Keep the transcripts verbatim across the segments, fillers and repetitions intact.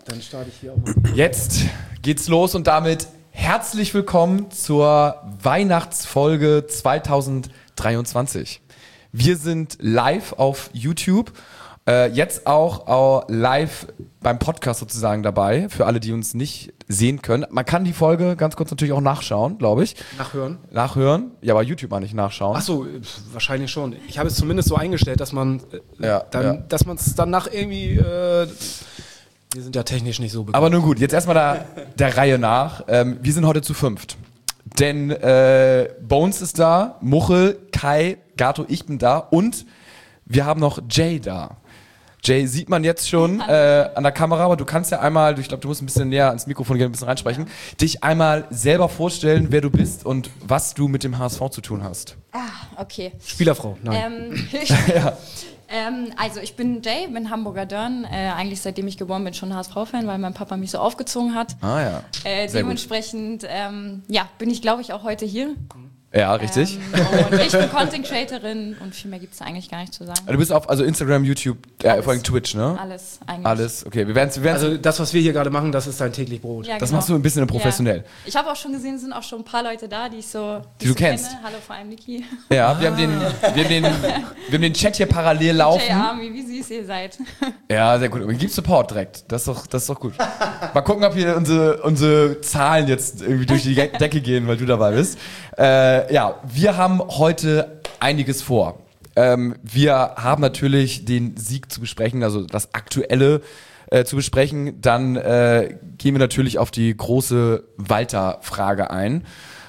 Dann starte ich hier auch mal. Jetzt geht's los und damit herzlich willkommen zur Weihnachtsfolge zwanzig dreiundzwanzig. Wir sind live auf YouTube, äh, jetzt auch, auch live beim Podcast sozusagen dabei, für alle, die uns nicht sehen können. Man kann die Folge ganz kurz natürlich auch nachschauen, glaube ich. Nachhören? Nachhören, ja, aber YouTube mal nicht nachschauen. Achso, wahrscheinlich schon. Ich habe es zumindest so eingestellt, dass man äh, Ja, dann, ja. dass man es danach irgendwie... Äh, wir sind ja technisch nicht so bekannt. Aber nun gut, jetzt erstmal der, der Reihe nach. Ähm, wir sind heute zu fünft. Denn äh, Bones ist da, Muchel, Kai, Gato, ich bin da und wir haben noch Jay da. Jay sieht man jetzt schon äh, an der Kamera, aber du kannst ja einmal, ich glaube, du musst ein bisschen näher ans Mikrofon gehen, ein bisschen reinsprechen, dich einmal selber vorstellen, wer du bist und was du mit dem H S V zu tun hast. Ah, okay. Spielerfrau, nein. Ähm, ja. ähm, also ich bin Jay, bin Hamburger Dörn, äh, eigentlich seitdem ich geboren bin schon H S V-Fan, weil mein Papa mich so aufgezogen hat. Ah ja, äh, sehr Dementsprechend ähm, ja, bin ich, glaube ich, auch heute hier. Ja, richtig. Ähm, und ich bin Content Creatorin und viel mehr gibt es da eigentlich gar nicht zu sagen. Du bist auf also Instagram, YouTube, äh, Alles. vor allem Twitch, ne? Alles eigentlich. Alles, okay. Wir werden's, wir werden's, Also das, was wir hier gerade machen, das ist dein täglich Brot. Ja, das genau. machst du ein bisschen professionell. Ja. Ich habe auch schon gesehen, es sind auch schon ein paar Leute da, die ich so Die du so kennst. Kenne. Hallo, vor allem Niki. Ja, wir haben den, wir haben den, wir haben den Chat hier parallel laufen. Jay Army, wie süß ihr seid. Ja, sehr gut. Aber gib Support direkt. Das ist doch, das ist doch gut. Mal gucken, ob hier unsere, unsere Zahlen jetzt irgendwie durch die Decke gehen, weil du dabei bist. Äh, ja, wir haben heute einiges vor. Ähm, wir haben natürlich den Sieg zu besprechen, also das Aktuelle äh, zu besprechen. Dann äh, gehen wir natürlich auf die große Walter-Frage ein.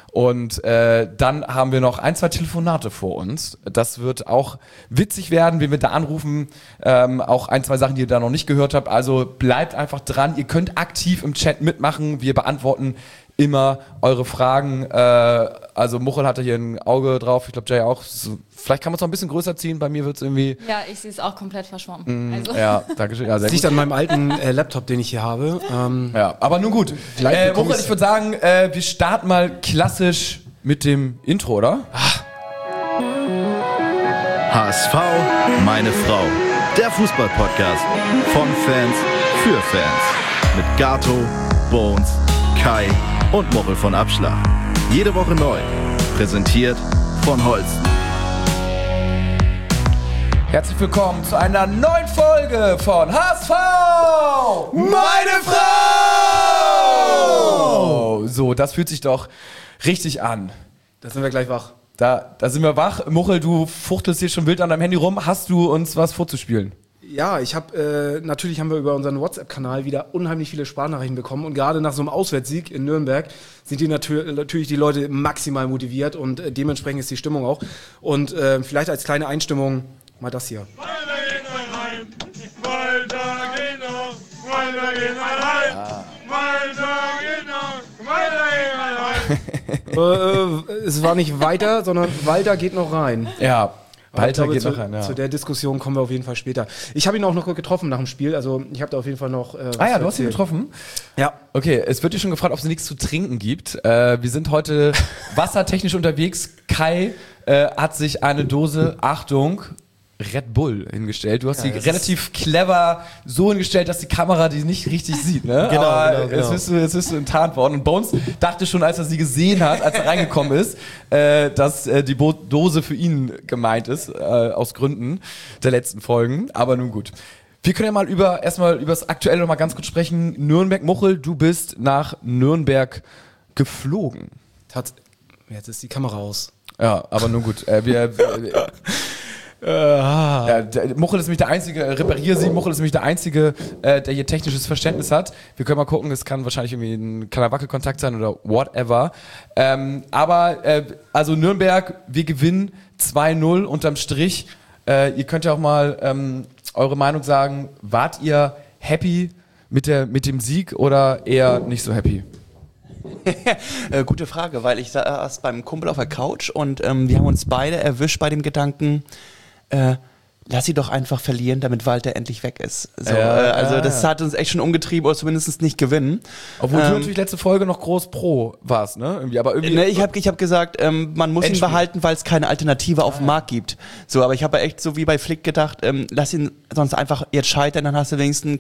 Und äh, dann haben wir noch ein, zwei Telefonate vor uns. Das wird auch witzig werden, wenn wir da anrufen. Ähm, auch ein, zwei Sachen, die ihr da noch nicht gehört habt. Also bleibt einfach dran. Ihr könnt aktiv im Chat mitmachen. Wir beantworten immer eure Fragen. Äh, also Muchel hatte hier ein Auge drauf. Ich glaube, Jay auch. So, vielleicht kann man es noch ein bisschen größer ziehen. Bei mir wird es irgendwie... Ja, ich sehe es auch komplett verschwommen. Mm, Also. Ja, danke schön. Ja, sehr Das liegt gut. an meinem alten äh, Laptop, den ich hier habe. Ähm, Ja, aber nun gut. Vielleicht Äh, bekomme Muchel, ich's- ich würde sagen, äh, wir starten mal klassisch mit dem Intro, oder? H S V, meine Frau. Der Fußball-Podcast von Fans für Fans. Mit Gato, Bones, Kai und Muchel von Abschlag. Jede Woche neu. Präsentiert von Holsten. Herzlich willkommen zu einer neuen Folge von H S V! Meine Frau! So, das fühlt sich doch richtig an. da sind wir gleich wach. Da, da sind wir wach. Muchel, du fuchtelst hier schon wild an deinem Handy rum. Hast du uns was vorzuspielen? Ja, ich habe äh, natürlich haben wir über unseren WhatsApp-Kanal wieder unheimlich viele Sprachnachrichten bekommen und gerade nach so einem Auswärtssieg in Nürnberg sind die natür- natürlich die Leute maximal motiviert und äh, dementsprechend ist die Stimmung auch. Und äh, vielleicht als kleine Einstimmung mal das hier. Weiter geht mein Heim, weiter geht noch, weiter geht mein Heim, weiter geht noch, weiter geht mein Heim. äh, es war nicht weiter, sondern Walter geht noch rein. Ja, Aber Walter ich glaube, geht zu, noch rein, ja. Zu der Diskussion kommen wir auf jeden Fall später. Ich habe ihn auch noch getroffen nach dem Spiel, also ich habe da auf jeden Fall noch äh, was Ah ja, zu du hast ihn erzählen. getroffen? Ja. Okay, es wird dir schon gefragt, ob es nichts zu trinken gibt. Äh, wir sind heute wassertechnisch unterwegs. Kai äh, hat sich eine Dose, Achtung, Red Bull hingestellt. Du hast Ja, die das relativ clever so hingestellt, dass die Kamera die nicht richtig sieht, ne? Genau, Aber genau, genau. Jetzt, bist du, jetzt bist du enttarnt worden. Und Bones dachte schon, als er sie gesehen hat, als er reingekommen ist, äh, dass äh, die Bo- Dose für ihn gemeint ist, äh, aus Gründen der letzten Folgen. Aber nun gut. Wir können ja mal über erstmal über das Aktuelle noch mal ganz kurz sprechen. Nürnberg, Muchel, du bist nach Nürnberg geflogen. Tats- Jetzt ist die Kamera aus. Ja, aber nun gut. Äh, wir, wir Ja, der, Muchel ist nämlich der Einzige, äh, reparier sie, Muchel ist nämlich der Einzige, äh, der hier technisches Verständnis hat. Wir können mal gucken, es kann wahrscheinlich irgendwie ein kleiner Wackelkontakt sein oder whatever. Ähm, aber, äh, also Nürnberg, wir gewinnen zwei null unterm Strich. Äh, ihr könnt ja auch mal ähm, eure Meinung sagen. Wart ihr happy mit, der, mit dem Sieg oder eher nicht so happy? äh, gute Frage, weil ich saß beim Kumpel auf der Couch und ähm, wir haben uns beide erwischt bei dem Gedanken, äh, lass sie doch einfach verlieren, damit Walter endlich weg ist. So, Ja, äh, also ja, das ja. hat uns echt schon umgetrieben oder zumindest nicht gewinnen. Obwohl du Ähm, natürlich letzte Folge noch groß pro warst, ne? Irgendwie, aber irgendwie. Ne, ich habe ich hab gesagt, ähm, man muss Endspiel. ihn behalten, weil es keine Alternative auf dem Markt gibt. So, aber ich habe echt so wie bei Flick gedacht, ähm, lass ihn sonst einfach jetzt scheitern, dann hast du wenigstens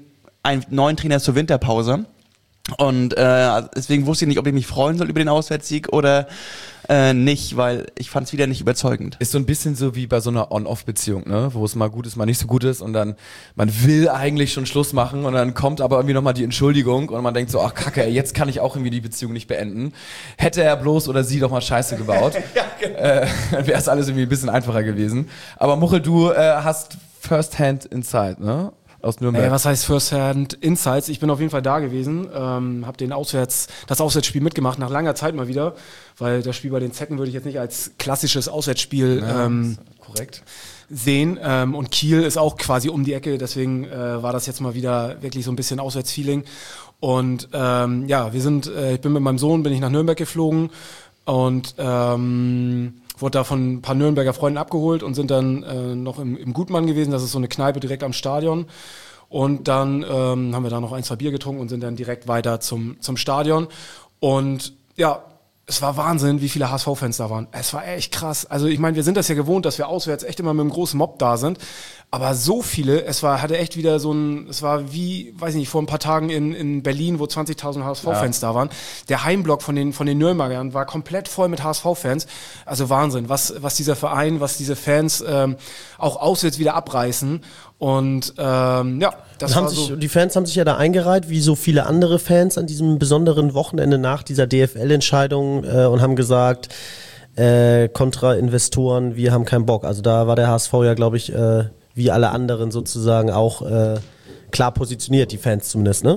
einen neuen Trainer zur Winterpause. Und äh, deswegen wusste ich nicht, ob ich mich freuen soll über den Auswärtssieg oder äh, nicht, weil ich fand es wieder nicht überzeugend. Ist so ein bisschen so wie bei so einer On-Off-Beziehung, ne? Wo es mal gut ist, mal nicht so gut ist und dann, man will eigentlich schon Schluss machen und dann kommt aber irgendwie nochmal die Entschuldigung und man denkt so, ach Kacke, ey, jetzt kann ich auch irgendwie die Beziehung nicht beenden. Hätte er bloß oder sie doch mal Scheiße gebaut, ja, genau. äh, dann wäre es alles irgendwie ein bisschen einfacher gewesen. Aber Muchel, du äh, hast First-Hand Insight, ne? Aus Nürnberg. Äh, was heißt First-Hand Insights? Ich bin auf jeden Fall da gewesen, ähm, habe den Auswärts, das Auswärtsspiel mitgemacht, nach langer Zeit mal wieder, weil das Spiel bei den Zecken würde ich jetzt nicht als klassisches Auswärtsspiel ja, ähm, korrekt sehen. Ähm, und Kiel ist auch quasi um die Ecke, deswegen äh, war das jetzt mal wieder wirklich so ein bisschen Auswärtsfeeling. Und ähm, ja, wir sind, äh, ich bin mit meinem Sohn, bin ich nach Nürnberg geflogen und ähm, wurde da von ein paar Nürnberger Freunden abgeholt und sind dann äh, noch im, im Gutmann gewesen. Das ist so eine Kneipe direkt am Stadion. Und dann ähm, haben wir da noch ein, zwei Bier getrunken und sind dann direkt weiter zum, zum Stadion. Und ja, es war Wahnsinn, wie viele H S V-Fans da waren. Es war echt krass. Also ich meine, wir sind das ja gewohnt, dass wir auswärts echt immer mit einem großen Mob da sind. Aber so viele, es war, hatte echt wieder so ein, es war wie, weiß ich nicht, vor ein paar Tagen in, in Berlin, wo zwanzigtausend H S V-Fans ja. da waren. Der Heimblock von den, von den Nürnbergern war komplett voll mit H S V-Fans. Also Wahnsinn, was, was dieser Verein, was diese Fans ähm, auch auswärts wieder abreißen. Und ähm, ja, das und haben war sich, so. Die Fans haben sich ja da eingereiht, wie so viele andere Fans an diesem besonderen Wochenende nach dieser D F L-Entscheidung äh, und haben gesagt, äh, kontra Investoren, wir haben keinen Bock. Also da war der H S V ja, glaube ich, äh, wie alle anderen sozusagen auch äh, klar positioniert, die Fans zumindest, ne?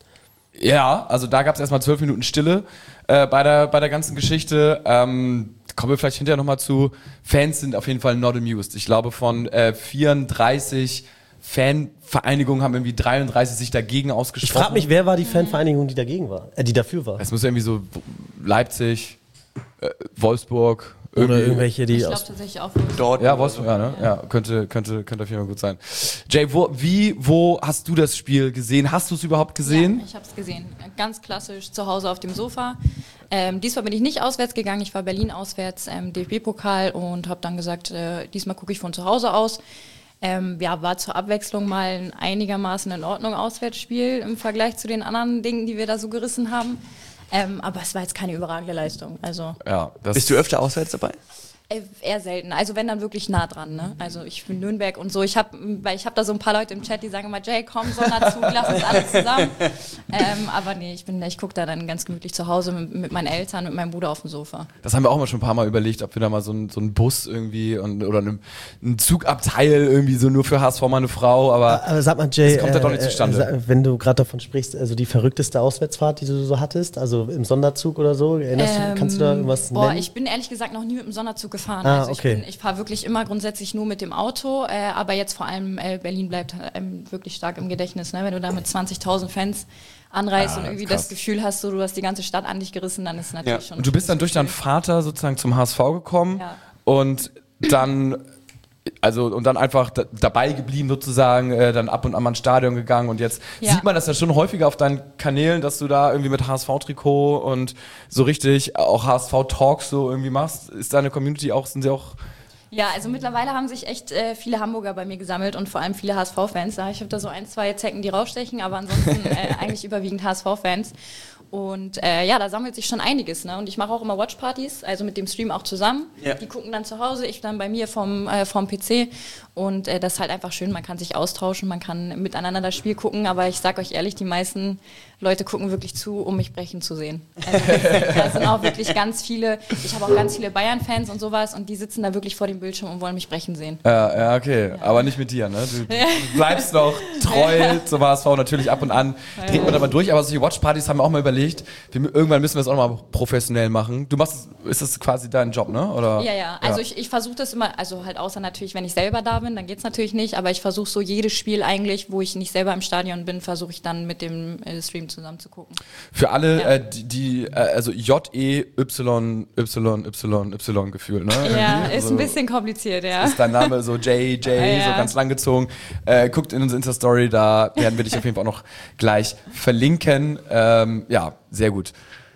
Ja, also da gab es erstmal zwölf Minuten Stille äh, bei, der, bei der ganzen Geschichte. Ähm, kommen wir vielleicht hinterher nochmal zu. Fans sind auf jeden Fall not amused. Ich glaube, von äh, vierunddreißig Fanvereinigungen haben irgendwie dreiunddreißig sich dagegen ausgesprochen. Ich frage mich, wer war die Fanvereinigung, die dagegen war? Äh, die dafür war? Es muss irgendwie so Leipzig, äh, Wolfsburg. Oder irgendwelche, die Ich glaube aus... tatsächlich auch. Dort. Ja, Wolfsburg, ja, ne? Ja, könnte, könnte, könnte auf jeden Fall gut sein. Jay, wo, wie, wo hast du das Spiel gesehen? Hast du es überhaupt gesehen? Ja, ich habe es gesehen. Ganz klassisch zu Hause auf dem Sofa. Ähm, diesmal bin ich nicht auswärts gegangen. Ich war Berlin auswärts, ähm, D F B-Pokal und habe dann gesagt, äh, diesmal gucke ich von zu Hause aus. Ähm, ja, war zur Abwechslung mal ein einigermaßen in Ordnung Auswärtsspiel im Vergleich zu den anderen Dingen, die wir da so gerissen haben. Ähm, aber es war jetzt keine überragende Leistung. Also Ja, das Bist du öfter auswärts dabei? äh, eher selten. Also wenn dann wirklich nah dran. Ne? Also ich bin Nürnberg und so. Ich habe, weil ich habe da so ein paar Leute im Chat, die sagen immer, Jay, komm, Sonderzug, lass uns alle zusammen. Ähm, aber nee, ich bin, ich gucke da dann ganz gemütlich zu Hause mit, mit meinen Eltern, mit meinem Bruder auf dem Sofa. Das haben wir auch mal schon ein paar Mal überlegt, ob wir da mal so einen so einen Bus irgendwie und, oder einen, einen Zugabteil irgendwie so nur für H S V meine Frau, aber, Aber sag mal, Jay, das kommt ja doch nicht äh, zustande. äh, wenn du gerade davon sprichst, also die verrückteste Auswärtsfahrt, die du so hattest, also im Sonderzug oder so, erinnerst du, kannst du da irgendwas Boah, nennen? ich bin ehrlich gesagt noch nie mit dem Sonderzug gefahren. Ah, also ich, okay. bin- ich fahre wirklich immer grundsätzlich nur mit dem Auto, äh, aber jetzt vor allem äh, Berlin bleibt einem wirklich stark im Gedächtnis, ne? Wenn du da mit zwanzigtausend Fans anreist Ja, und irgendwie krass. das Gefühl hast, so, du hast die ganze Stadt an dich gerissen, dann ist es natürlich Ja. schon... Und du bist dann durch deinen Vater sozusagen zum H S V gekommen Ja. und dann, also und dann einfach da, dabei geblieben sozusagen, äh, dann ab und an mal ins Stadion gegangen und jetzt Ja. sieht man das ja schon häufiger auf deinen Kanälen, dass du da irgendwie mit H S V-Trikot und so richtig auch H S V-Talks so irgendwie machst. Ist deine Community auch, sind sie auch... Ja, also mittlerweile haben sich echt äh, viele Hamburger bei mir gesammelt und vor allem viele H S V-Fans. Ja, ich habe da so ein, zwei Zecken, die rausstechen, aber ansonsten äh, eigentlich überwiegend H S V-Fans. Und äh, ja, da sammelt sich schon einiges. Ne? Und ich mache auch immer Watchpartys, also mit dem Stream auch zusammen. Ja. Die gucken dann zu Hause, ich dann bei mir vom, äh, vom P C. Und äh, das ist halt einfach schön, man kann sich austauschen, man kann miteinander das Spiel gucken. Aber ich sag euch ehrlich, die meisten Leute gucken wirklich zu, um mich brechen zu sehen. Also da sind auch wirklich ganz viele, ich habe auch ganz viele Bayern-Fans und sowas und die sitzen da wirklich vor dem Bildschirm und wollen mich brechen sehen. Ja, ja, okay, aber nicht mit dir, ne? Du, du bleibst noch treu zum H S V, natürlich ab und an dreht man da mal durch, aber solche Watchpartys haben wir auch mal überlegt, wir, irgendwann müssen wir das auch noch mal professionell machen. Du machst, ist das quasi dein Job, ne? Oder? Ja, ja, also ich, ich versuche das immer, also halt außer natürlich, wenn ich selber da bin, dann geht's natürlich nicht, aber ich versuche so jedes Spiel eigentlich, wo ich nicht selber im Stadion bin, versuche ich dann mit dem äh, Stream zusammen zu gucken. Für alle, Ja. äh, die, die äh, also J E Y Y Y Y gefühlt, ne? Ja, Irgendwie. ist Also ein bisschen kompliziert, ja. ist dein Name so J, J, Ja, ja. so ganz lang gezogen. Äh, guckt in unsere Insta-Story, da werden wir dich auf jeden Fall auch noch gleich verlinken. Ähm, ja, sehr gut.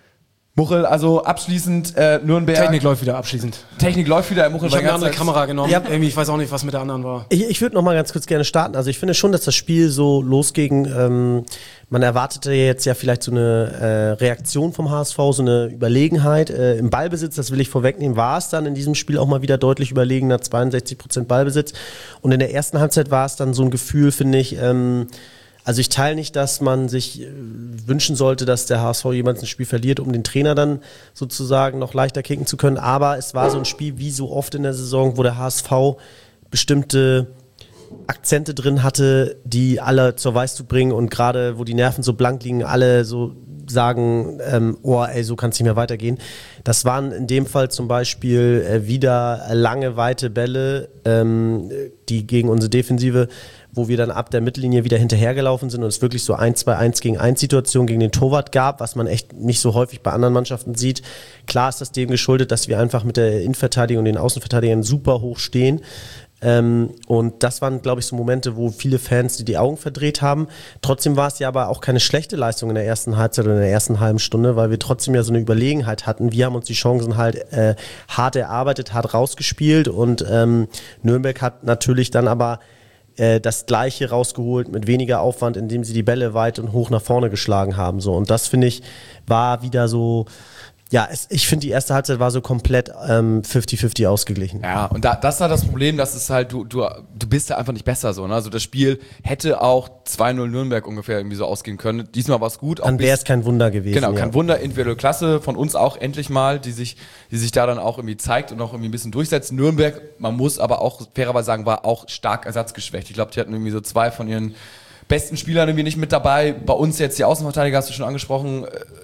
Muchel, also abschließend äh, Nürnberg. Technik läuft wieder abschließend. Technik läuft wieder, Muchel. Ich habe eine andere Zeit- Kamera genommen. Ja. Irgendwie, ich weiß auch nicht, was mit der anderen war. Ich, ich würde noch mal ganz kurz gerne starten. Also ich finde schon, dass das Spiel so losging. Ähm, man erwartete jetzt ja vielleicht so eine äh, Reaktion vom H S V, so eine Überlegenheit. Äh, Im Ballbesitz, das will ich vorwegnehmen, war es dann in diesem Spiel auch mal wieder deutlich überlegener, zweiundsechzig Prozent Ballbesitz. Und in der ersten Halbzeit war es dann so ein Gefühl, finde ich, ähm, also ich teile nicht, dass man sich äh, wünschen sollte, dass der H S V jemals ein Spiel verliert, um den Trainer dann sozusagen noch leichter kicken zu können. Aber es war so ein Spiel wie so oft in der Saison, wo der H S V bestimmte Akzente drin hatte, die alle zur Weißglut bringen und gerade wo die Nerven so blank liegen, alle so sagen, ähm, oh ey, so kann es nicht mehr weitergehen. Das waren in dem Fall zum Beispiel äh, wieder lange, weite Bälle, ähm, die gegen unsere Defensive, wo wir dann ab der Mittellinie wieder hinterhergelaufen sind und es wirklich so ein, zwei, eins gegen eins Situation gegen den Torwart gab, was man echt nicht so häufig bei anderen Mannschaften sieht. Klar ist das dem geschuldet, dass wir einfach mit der Innenverteidigung und den Außenverteidigern super hoch stehen. Ähm, und das waren, glaube ich, so Momente, wo viele Fans die, die Augen verdreht haben. Trotzdem war es ja aber auch keine schlechte Leistung in der ersten Halbzeit oder in der ersten halben Stunde, weil wir trotzdem ja so eine Überlegenheit hatten. Wir haben uns die Chancen halt äh, hart erarbeitet, hart rausgespielt und ähm, Nürnberg hat natürlich dann aber äh, das Gleiche rausgeholt mit weniger Aufwand, indem sie die Bälle weit und hoch nach vorne geschlagen haben. So. Und das, finde ich, war wieder so... Ja, es, ich finde, die erste Halbzeit war so komplett ähm, fünfzig fünfzig ausgeglichen. Ja, und da, das war das Problem, dass es halt, du, du, du bist ja einfach nicht besser so, ne? Also das Spiel hätte auch zwei null Nürnberg ungefähr irgendwie so ausgehen können. Diesmal war es gut. Auch Dann wäre es bis- kein Wunder gewesen. Genau, ja. kein Wunder, individuelle Klasse von uns auch endlich mal, die sich, die sich da dann auch irgendwie zeigt und auch irgendwie ein bisschen durchsetzt. Nürnberg, man muss aber auch fairerweise sagen, war auch stark ersatzgeschwächt. Ich glaube, die hatten irgendwie so zwei von ihren besten Spielern irgendwie nicht mit dabei. Bei uns jetzt die Außenverteidiger, hast du schon angesprochen,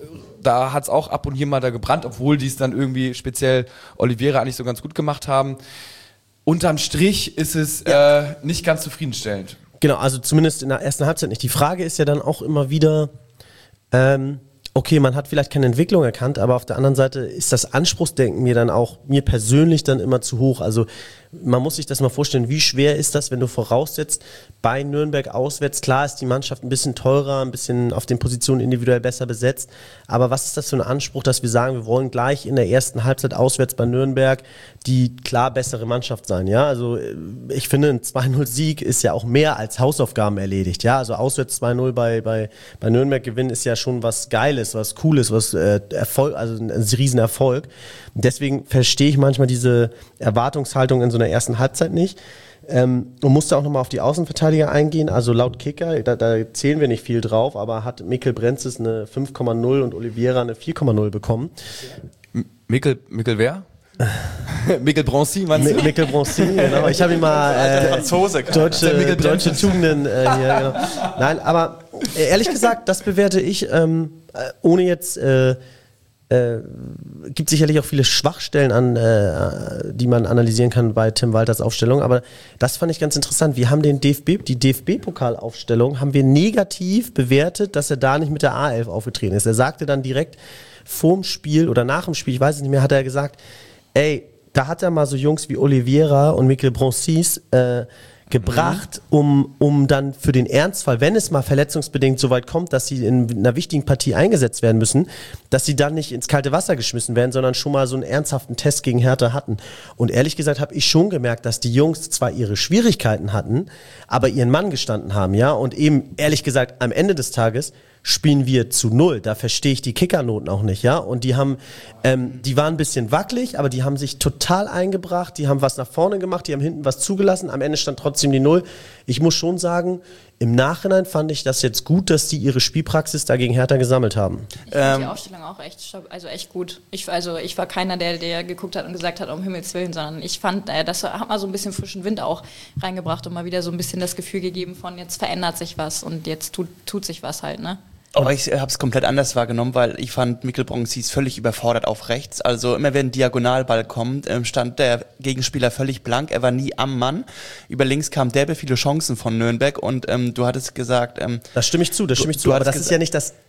da hat es auch ab und hier mal da gebrannt, obwohl die es dann irgendwie speziell Oliveira eigentlich so ganz gut gemacht haben. Unterm Strich ist es äh, nicht ganz zufriedenstellend. Genau, also zumindest in der ersten Halbzeit nicht. Die Frage ist ja dann auch immer wieder, ähm, okay, man hat vielleicht keine Entwicklung erkannt, aber auf der anderen Seite ist das Anspruchsdenken mir dann auch, mir persönlich dann immer zu hoch. Also man muss sich das mal vorstellen, wie schwer ist das, wenn du voraussetzt, bei Nürnberg auswärts, klar ist die Mannschaft ein bisschen teurer, ein bisschen auf den Positionen individuell besser besetzt, aber was ist das für ein Anspruch, dass wir sagen, wir wollen gleich in der ersten Halbzeit auswärts bei Nürnberg die klar bessere Mannschaft sein, ja, also ich finde, ein zwei null Sieg ist ja auch mehr als Hausaufgaben erledigt, ja, also auswärts zwei null bei, bei, bei Nürnberg gewinnen ist ja schon was Geiles, was Cooles, was äh, Erfolg, also ein, ein Riesenerfolg. Deswegen verstehe ich manchmal diese Erwartungshaltung in so einer ersten Halbzeit nicht. Ähm, und musste auch nochmal auf die Außenverteidiger eingehen. Also laut Kicker, da, da zählen wir nicht viel drauf, aber hat Mikkel Brenzes eine fünf Komma null und Oliveira eine vier Komma null bekommen. M- Mikkel, Mikkel wer? Mikkel Bronzy, meinst du? Mi- Mikkel Bronzy, genau. Ich habe ihn mal äh, Franzose. Der deutsche, Mikkel deutsche Brenzes. Tugenden äh, hier, genau. Nein, aber äh, ehrlich gesagt, das bewerte ich, ähm, äh, ohne jetzt äh, Äh, gibt sicherlich auch viele Schwachstellen an, äh, die man analysieren kann bei Tim Walters Aufstellung, aber das fand ich ganz interessant. Wir haben den D F B, die D F B-Pokalaufstellung haben wir negativ bewertet, dass er da nicht mit der A elf aufgetreten ist. Er sagte dann direkt vorm Spiel oder nach dem Spiel, ich weiß es nicht mehr, hat er gesagt, ey, da hat er mal so Jungs wie Oliveira und Mikkel Bronzis äh, gebracht, um, um dann für den Ernstfall, wenn es mal verletzungsbedingt so weit kommt, dass sie in einer wichtigen Partie eingesetzt werden müssen, dass sie dann nicht ins kalte Wasser geschmissen werden, sondern schon mal so einen ernsthaften Test gegen Hertha hatten. Und ehrlich gesagt habe ich schon gemerkt, dass die Jungs zwar ihre Schwierigkeiten hatten, aber ihren Mann gestanden haben, ja, und eben ehrlich gesagt am Ende des Tages spielen wir zu null. Da verstehe ich die Kickernoten auch nicht, ja. Und die haben, ähm, die waren ein bisschen wackelig, aber die haben sich total eingebracht, die haben was nach vorne gemacht, die haben hinten was zugelassen, am Ende stand trotzdem die Null. Ich muss schon sagen, im Nachhinein fand ich das jetzt gut, dass die ihre Spielpraxis dagegen Hertha gesammelt haben. Ich fand Ähm, die Aufstellung auch echt, stab- also echt gut. Ich, also ich war keiner, der, der geguckt hat und gesagt hat, um Himmels Willen, sondern ich fand, äh, das hat mal so ein bisschen frischen Wind auch reingebracht und mal wieder so ein bisschen das Gefühl gegeben von, jetzt verändert sich was und jetzt tut, tut sich was halt, ne? Aber ich habe es komplett anders wahrgenommen, weil ich fand, Mikkel Bronzis völlig überfordert auf rechts. Also immer wenn ein Diagonalball kommt, ähm, stand der Gegenspieler völlig blank. Er war nie am Mann. Über links kamen derbe viele Chancen von Nürnberg und ähm, du hattest gesagt... Ähm, Das stimme ich zu, das Du- stimme ich du zu, aber hattest das ist gesa- ja nicht das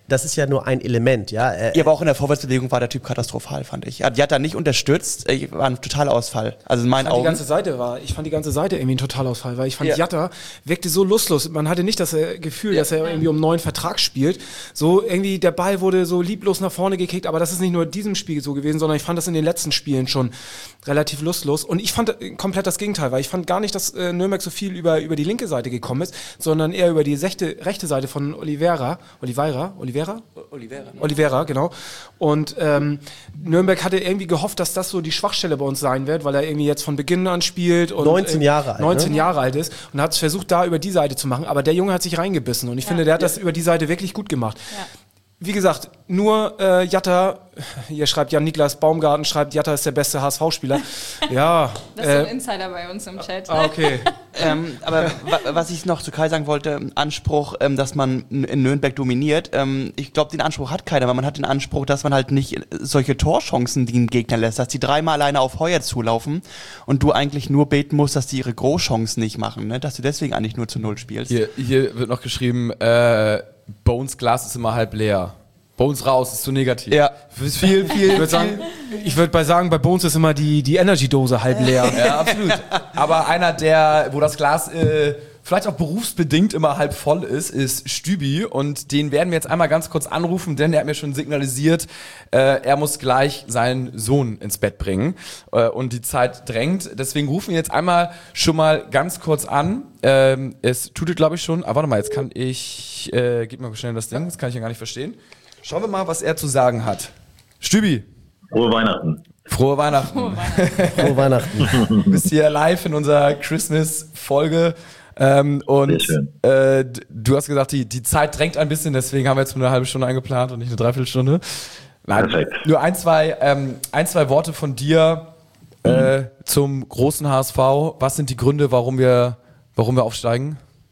das ist ja nur ein Element, ja. Äh, Ja, aber auch in der Vorwärtsbewegung war der Typ katastrophal, fand ich. Die hat da nicht unterstützt, äh, war ein Totalausfall. Also in meinen Ich fand, die Augen. ganze Seite war, ich fand die ganze Seite irgendwie ein Totalausfall, weil ich fand, Ja. Jatta wirkte so lustlos. Man hatte nicht das äh, Gefühl, dass er irgendwie um einen neuen Vertrag spielt. So irgendwie, der Ball wurde so lieblos nach vorne gekickt, aber das ist nicht nur in diesem Spiel so gewesen, sondern ich fand das in den letzten Spielen schon relativ lustlos. Und ich fand äh, komplett das Gegenteil, weil ich fand gar nicht, dass äh, Nürnberg so viel über, über die linke Seite gekommen ist, sondern eher über die sechte, rechte Seite von Oliveira. Oliveira? Oliveira? Oliveira. Oliveira, genau. Und ähm, Nürnberg hatte irgendwie gehofft, dass das so die Schwachstelle bei uns sein wird, weil er irgendwie jetzt von Beginn an spielt und neunzehn Jahre alt, neunzehn ne? Jahre alt ist und hat es versucht, da über die Seite zu machen. Aber der Junge hat sich reingebissen und ich finde, der hat das über die Seite wirklich gut gemacht. Ja. Wie gesagt, nur äh, Jatta, hier schreibt Jan-Niklas Baumgarten, schreibt, Jatta ist der beste H S V-Spieler. Ja. Das ist so ein äh, Insider bei uns im Chat. ah, okay. ähm, aber wa was ich noch zu Kai sagen wollte, Anspruch, ähm, dass man in Nürnberg dominiert, ähm, ich glaube, den Anspruch hat keiner, weil man hat den Anspruch, dass man halt nicht solche Torchancen den Gegner lässt, dass die dreimal alleine auf Heuer zulaufen und du eigentlich nur beten musst, dass die ihre Großchancen nicht machen, ne? Dass du deswegen eigentlich nur zu Null spielst. Hier, hier wird noch geschrieben, äh, Bones Glas ist immer halb leer. Bones raus ist zu negativ. Ja. Ist viel, viel, Ich würde sagen, ich würde bei sagen, bei Bones ist immer die, die Energy-Dose halb leer. Ja, absolut. Aber einer, der, wo das Glas äh, vielleicht auch berufsbedingt immer halb voll ist, ist Stübi. Und den werden wir jetzt einmal ganz kurz anrufen, denn der hat mir schon signalisiert, äh, er muss gleich seinen Sohn ins Bett bringen. Äh, und die Zeit drängt. Deswegen rufen wir jetzt einmal schon mal ganz kurz an. Ähm, es tut es, glaube ich, schon. Aber warte mal, jetzt kann ich, äh, gib mal schnell das Ding, das kann ich ja gar nicht verstehen. Schauen wir mal, was er zu sagen hat. Stübi. Frohe Weihnachten. Frohe Weihnachten. Oh, Weihnachten. Frohe Weihnachten. Du bist hier live in unserer Christmas-Folge. Ähm, und Sehr schön. äh, d- du hast gesagt, die, die Zeit drängt ein bisschen, deswegen haben wir jetzt nur eine halbe Stunde eingeplant und nicht eine Dreiviertelstunde. Nein, Perfekt. nur ein, zwei, ähm, ein, zwei Worte von dir äh, zum großen H S V. Was sind die Gründe, warum wir, warum wir aufsteigen?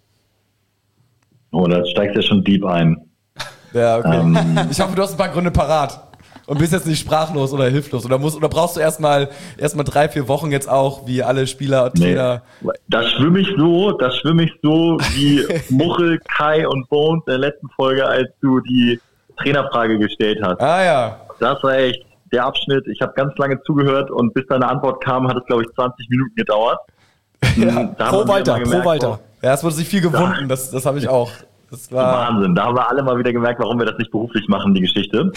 Oh, da steigst du ja schon deep ein. Ja, okay. Ähm. Ich hoffe, du hast ein paar Gründe parat. Und bist jetzt nicht sprachlos oder hilflos. Oder, musst, oder brauchst du erstmal erstmal drei, vier Wochen jetzt auch, wie alle Spieler und Nee. Trainer. Da schwimme ich so, da schwimme ich so wie Muchel, Kai und Bones in der letzten Folge, als du die Trainerfrage gestellt hast. Ah ja. Das war echt der Abschnitt. Ich habe ganz lange zugehört und bis deine Antwort kam, hat es, glaube ich, zwanzig Minuten gedauert. ja. Da haben Pro wir Walter, mal pro gemerkt, Walter. Ja, es wurde sich viel gewunden, das, das habe ich auch. Das war Wahnsinn. Da haben wir alle mal wieder gemerkt, warum wir das nicht beruflich machen, die Geschichte.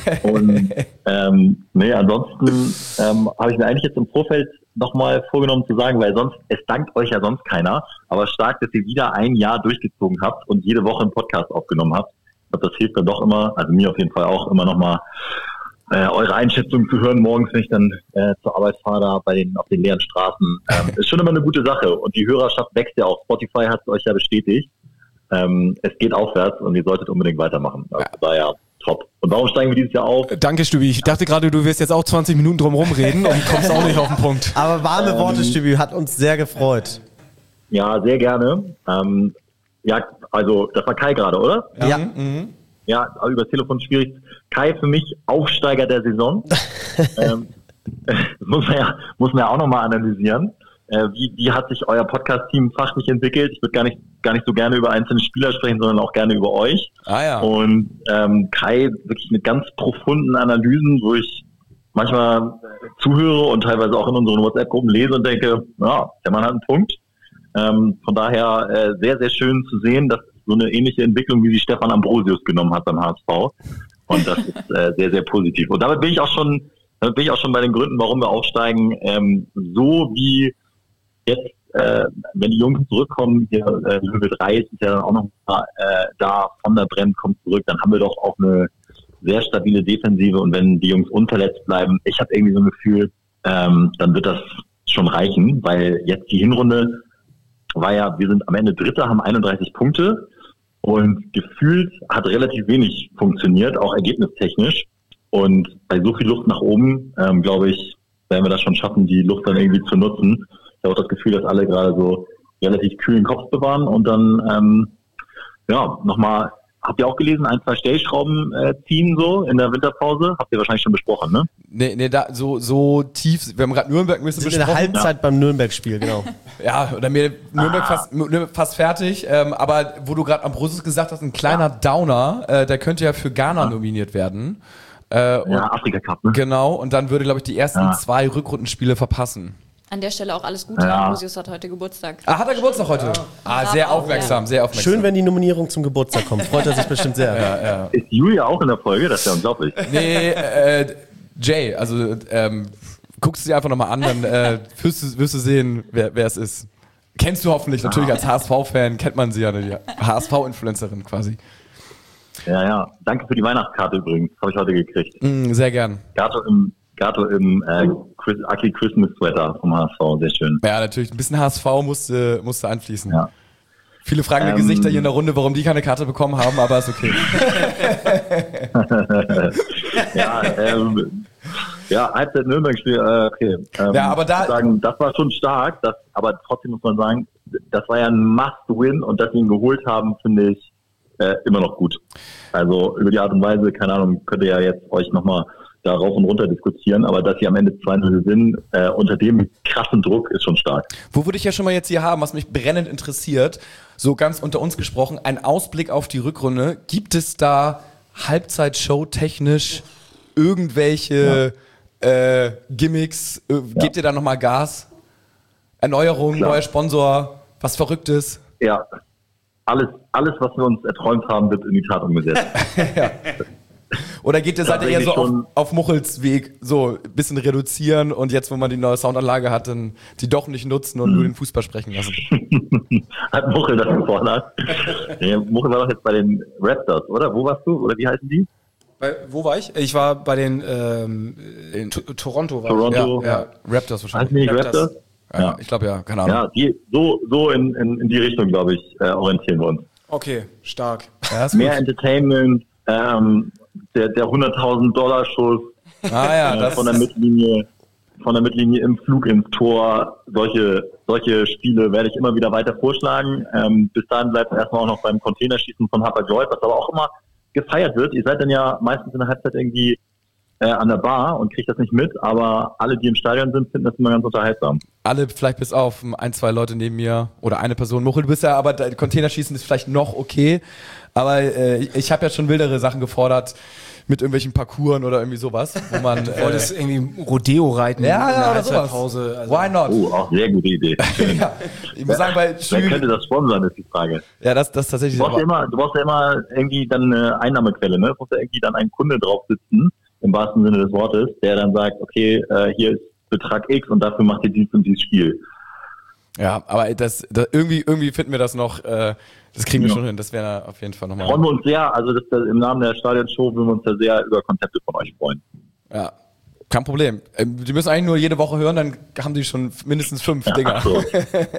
Und ähm, nee, ansonsten ähm, habe ich mir eigentlich jetzt im Vorfeld nochmal vorgenommen zu sagen, weil sonst, es dankt euch ja sonst keiner, aber stark, dass ihr wieder ein Jahr durchgezogen habt und jede Woche einen Podcast aufgenommen habt. Ich glaube, das hilft dann doch immer, also mir auf jeden Fall auch immer nochmal äh, eure Einschätzung zu hören morgens, wenn ich dann äh, zur Arbeit fahre, da bei den, auf den leeren Straßen. Ähm, ist schon immer eine gute Sache und die Hörerschaft wächst ja auch. Spotify hat es euch ja bestätigt. Ähm, es geht aufwärts und ihr solltet unbedingt weitermachen. Also daher top. Und warum steigen wir dieses Jahr auf? Danke, Stübi. Ich dachte gerade, du wirst jetzt auch zwanzig Minuten drum rumreden und kommst auch nicht auf den Punkt. Aber warme Worte, Stübi, hat uns sehr gefreut. Ja, sehr gerne. Ähm, ja, also das war Kai gerade, oder? Ja. Ja, aber über das Telefon schwierig. Kai für mich Aufsteiger der Saison. ähm, das muss man ja, muss man ja auch nochmal analysieren. Äh, wie, wie hat sich euer Podcast-Team fachlich entwickelt? Ich würde gar nicht, gar nicht so gerne über einzelne Spieler sprechen, sondern auch gerne über euch. Ah ja. Und ähm, Kai wirklich mit ganz profunden Analysen, wo ich manchmal zuhöre und teilweise auch in unseren WhatsApp-Gruppen lese und denke, ja, der Mann hat einen Punkt. Ähm, von daher äh, sehr, sehr schön zu sehen, dass so eine ähnliche Entwicklung, wie sie Stefan Ambrosius genommen hat beim H S V. Und das ist äh, sehr, sehr positiv. Und damit bin ich auch schon, damit bin ich auch schon bei den Gründen, warum wir aufsteigen. Ähm, so wie jetzt, äh, wenn die Jungs zurückkommen, hier äh, Löwe drei ist ja dann auch noch mal, äh, da, Von der Brenn kommt zurück, dann haben wir doch auch eine sehr stabile Defensive und wenn die Jungs unverletzt bleiben, ich habe irgendwie so ein Gefühl, ähm, dann wird das schon reichen, weil jetzt die Hinrunde war ja, wir sind am Ende Dritter, haben einunddreißig Punkte und gefühlt hat relativ wenig funktioniert, auch ergebnistechnisch und bei so viel Luft nach oben, ähm, glaube ich, werden wir das schon schaffen, die Luft dann irgendwie zu nutzen. Ich habe auch das Gefühl, dass alle gerade so relativ kühlen Kopf bewahren und dann ähm, ja nochmal habt ihr auch gelesen, ein, zwei Stellschrauben äh, ziehen so in der Winterpause? Habt ihr wahrscheinlich schon besprochen, ne? Nee, nee, da, so, so tief, wir haben gerade Nürnberg ein bisschen Wir sind in der besprochen. Halbzeit beim Nürnberg-Spiel, genau. Ja, oder mir Nürnberg Ah. fast, Nürnberg fast fertig, ähm, aber wo du gerade am Brüssel gesagt hast, ein kleiner Downer, äh, der könnte ja für Ghana nominiert werden. Äh, und, Ja, Afrika Cup, ne? genau, und dann würde, glaube ich, die ersten Ja. zwei Rückrundenspiele verpassen. An der Stelle auch alles Gute. Ja. Ambrosius hat heute Geburtstag. Ah, hat er Geburtstag heute? Ah, sehr Brav auch, aufmerksam, sehr aufmerksam. Schön, wenn die Nominierung zum Geburtstag kommt. Freut er sich bestimmt sehr. Ist Julia auch in der Folge? Das ist ja unglaublich. Nee, äh, Jay, also ähm, guckst du dir einfach nochmal an, dann äh, wirst, du, wirst du sehen, wer, wer es ist. Kennst du hoffentlich, natürlich als H S V-Fan kennt man sie ja, die H S V-Influencerin quasi. Ja, ja. Danke für die Weihnachtskarte übrigens. Habe ich heute gekriegt. Mm, sehr gern. Gato im, Gato im äh, Chris, Ugly Christmas Sweater vom H S V. Sehr schön. Ja, natürlich, ein bisschen H S V musste, musste einfließen. Ja. Viele fragende Ähm, Gesichter hier in der Runde, warum die keine Karte bekommen haben, aber ist okay. Ja, ähm, ja, Halbzeit Nürnberg-Spiel, äh, okay. Ähm, Ja, aber da- ich muss sagen, das war schon stark, das, aber trotzdem muss man sagen, das war ja ein Must-Win und dass sie ihn geholt haben, finde ich äh, immer noch gut. Also über die Art und Weise, keine Ahnung, könnt ihr ja jetzt euch nochmal da rauf und runter diskutieren, aber dass sie am Ende zwei null gewinnen, äh, unter dem krassen Druck, ist schon stark. Wo würde ich ja schon mal jetzt hier haben, was mich brennend interessiert, so ganz unter uns gesprochen, ein Ausblick auf die Rückrunde. Gibt es da Halbzeitshow technisch irgendwelche äh, Gimmicks? Äh, Gebt ihr da nochmal Gas? Erneuerung, Klar. neuer Sponsor, was Verrücktes? Ja, alles, alles, was wir uns erträumt haben, wird in die Tat umgesetzt. Oder geht ihr, seid ihr eher so Tatsächlich auf, auf Muchels Weg, so ein bisschen reduzieren und jetzt, wo man die neue Soundanlage hat, dann die doch nicht nutzen und nur den Fußball sprechen lassen? Hat Muchel das gefordert? Nee, Muchel war doch jetzt bei den Raptors, oder? Wo warst du? Oder wie heißen die? Bei, wo war ich? Ich war bei den ähm, in T- Toronto. War Toronto. Ja, ja, Raptors Heißen wahrscheinlich. die nicht Raptors. Raptors? Ja, Ja. ich glaube ja, keine Ahnung. Ja, die, so, so in, in, in die Richtung, glaube ich, äh, orientieren wir uns. Ich. Okay, stark. Ja, ist Mehr gut. Entertainment, ähm, der, der hunderttausend Dollar Schuss Ah ja, äh, das von der Mittellinie, von der Mittellinie im Flug ins Tor. Solche, solche Spiele werde ich immer wieder weiter vorschlagen. Ähm, bis dahin bleibt es erstmal auch noch beim Containerschießen von Harper Joy, was aber auch immer gefeiert wird. Ihr seid dann ja meistens in der Halbzeit irgendwie äh, an der Bar und kriegt das nicht mit, aber alle, die im Stadion sind, finden das immer ganz unterhaltsam. alle, vielleicht bis auf ein, zwei Leute neben mir oder eine Person. Muchel, du bist ja, aber der Containerschießen ist vielleicht noch okay. Aber äh, ich, ich habe ja schon wildere Sachen gefordert mit irgendwelchen Parcours oder irgendwie sowas, wo man. Du wolltest irgendwie Rodeo reiten Ja, in der ja, oder sowas. Halbzeitpause. Also Why not? Oh, auch sehr gute Idee. Schön. Ja, ich muss sagen, bei Wer Schül, könnte das sponsern, ist die Frage. ja, das, das tatsächlich. Du brauchst, ja immer, du brauchst ja immer irgendwie dann eine Einnahmequelle, ne? Du brauchst ja irgendwie dann einen Kunde drauf sitzen, im wahrsten Sinne des Wortes, der dann sagt, okay, äh, hier ist Betrag X und dafür macht ihr dies und dieses Spiel. Ja, aber das, das irgendwie, irgendwie finden wir das noch. Äh, das kriegen wir Ja. schon hin. Das wäre auf jeden Fall Freuen nochmal. wir uns sehr, also das, das, im Namen der Stadionshow würden wir uns da sehr über Konzepte von euch freuen. Ja, kein Problem. Ähm, die müssen eigentlich nur jede Woche hören, dann haben die schon mindestens fünf Dinger. Ach so.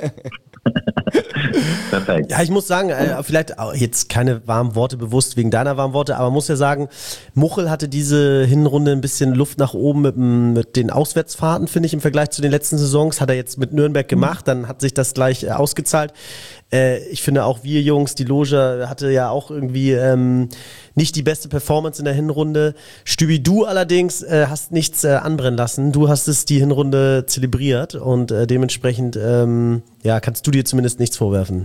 Perfekt. Ja, ich muss sagen, äh, vielleicht auch jetzt keine warmen Worte bewusst wegen deiner warmen Worte, aber muss ja sagen, Muchel hatte diese Hinrunde ein bisschen Luft nach oben mit, dem- mit den Auswärtsfahrten, finde ich, im Vergleich zu den letzten Saisons. Hat er jetzt mit Nürnberg gemacht, dann hat sich das gleich äh, ausgezahlt. Äh, ich finde auch wir Jungs, die Loge hatte ja auch irgendwie ähm, nicht die beste Performance in der Hinrunde. Stübi, du allerdings äh, hast nichts äh, anbrennen lassen. Du hast es die Hinrunde zelebriert und äh, dementsprechend ähm, ja, kannst du dir zumindest nichts vorwerfen.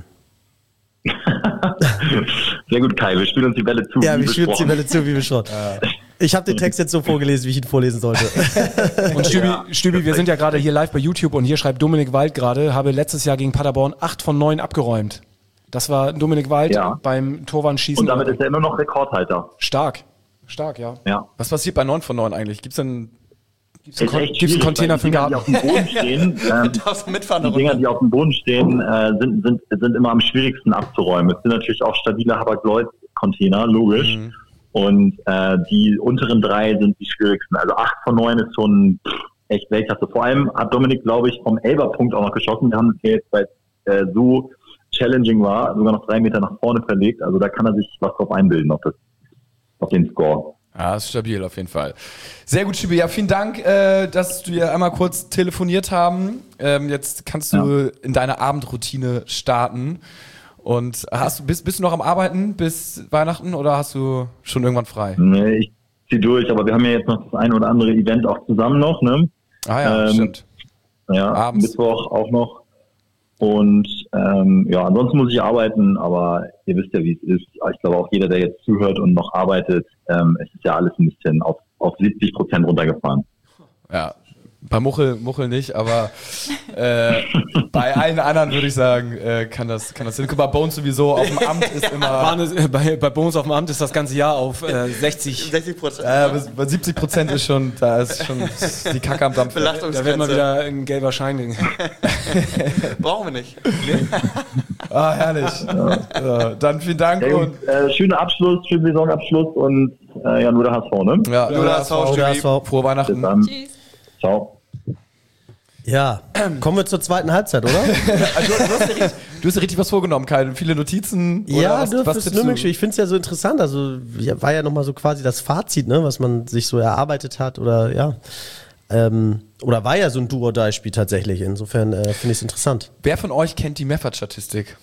Sehr gut, Kai. Wir spielen uns die Bälle zu. Ja, wie wir spielen uns die besprochen. Bälle zu, wie besprochen. Ich habe den Text jetzt so vorgelesen, wie ich ihn vorlesen sollte. Und Stübi, Stübi, wir sind ja gerade hier live bei YouTube und hier schreibt Dominik Wald gerade, habe letztes Jahr gegen Paderborn acht von neun abgeräumt. Das war Dominik Wald Ja. beim Torwandschießen. Und damit ist er immer noch Rekordhalter. stark. Stark, ja. Ja. Was passiert bei neun von neun eigentlich? Gibt's denn. Gibt's einen, Ist Kon echt gibt's einen schwierig, Container weil für die den Dinger, die Garten? auf dem Boden stehen, ähm, Darfst du mitfahren? die eine Dinger, Runde? die auf dem Boden stehen, äh, sind, sind, sind immer am schwierigsten abzuräumen. Es sind natürlich auch stabile Hapag-Lloyd-Container, logisch. Mhm. Und äh, die unteren drei sind die schwierigsten. Also acht von neun ist schon pff, echt Weltklasse. Vor allem hat Dominik, glaube ich, vom Elberpunkt auch noch geschossen. Wir haben es hier jetzt, weil es äh, so challenging war, sogar noch drei Meter nach vorne verlegt. Also da kann er sich was drauf einbilden, auf, das, auf den Score. Ja, ist stabil auf jeden Fall. Sehr gut, Stübi. Ja, vielen Dank, äh, dass du hier einmal kurz telefoniert haben. Ähm, jetzt kannst du in deine Abendroutine starten. Und hast du, bist, bist du noch am Arbeiten bis Weihnachten oder hast du schon irgendwann frei? Nee, ich zieh durch, aber wir haben ja jetzt noch das ein oder andere Event auch zusammen noch, ne? Ah ja, Ähm, stimmt. Ja, Abends. Mittwoch auch noch. Und ähm, ja, ansonsten muss ich arbeiten, aber ihr wisst ja, wie es ist. Ich glaube auch jeder, der jetzt zuhört und noch arbeitet, ähm, es ist ja alles ein bisschen auf, auf siebzig Prozent runtergefahren. Ja, bei Muchel, Muchel nicht, aber äh, bei allen anderen würde ich sagen, äh, kann das kann das hin. Guck mal, Bones sowieso auf dem Amt ist immer... Bahn- Bei, bei Bones auf dem Amt ist das ganze Jahr auf äh, sechzig. sechzig Prozent. Äh, bis- bei siebzig Prozent ist schon, da ist schon die Kacke am Dampf. Belastungsgrenze. Da wird mal wieder ein gelber Schein. Brauchen wir nicht. Ah, herrlich. So, dann vielen Dank Ja, und Jungs, äh, schöner Abschluss, schönen Saisonabschluss und äh, ja, nur der H S V, ne? ja, Nur das Haus, Oder Stevie. es war- frohe Bis Weihnachten. dann. Tschüss. Ciao. Ja, kommen wir zur zweiten Halbzeit, oder? Also, du, hast dir richtig, du hast dir richtig was vorgenommen, Kai. Viele Notizen. Oder Ja, was, du, was fürs tippst du? Nürnberg-Spiel. Ich finde es ja so interessant. Also ja, war ja nochmal so quasi das Fazit, ne, was man sich so erarbeitet hat oder ja. Ähm, oder war ja so ein Do-or-Die-Spiel tatsächlich. Insofern äh, finde ich es interessant. Wer von euch kennt die Meffert-Statistik?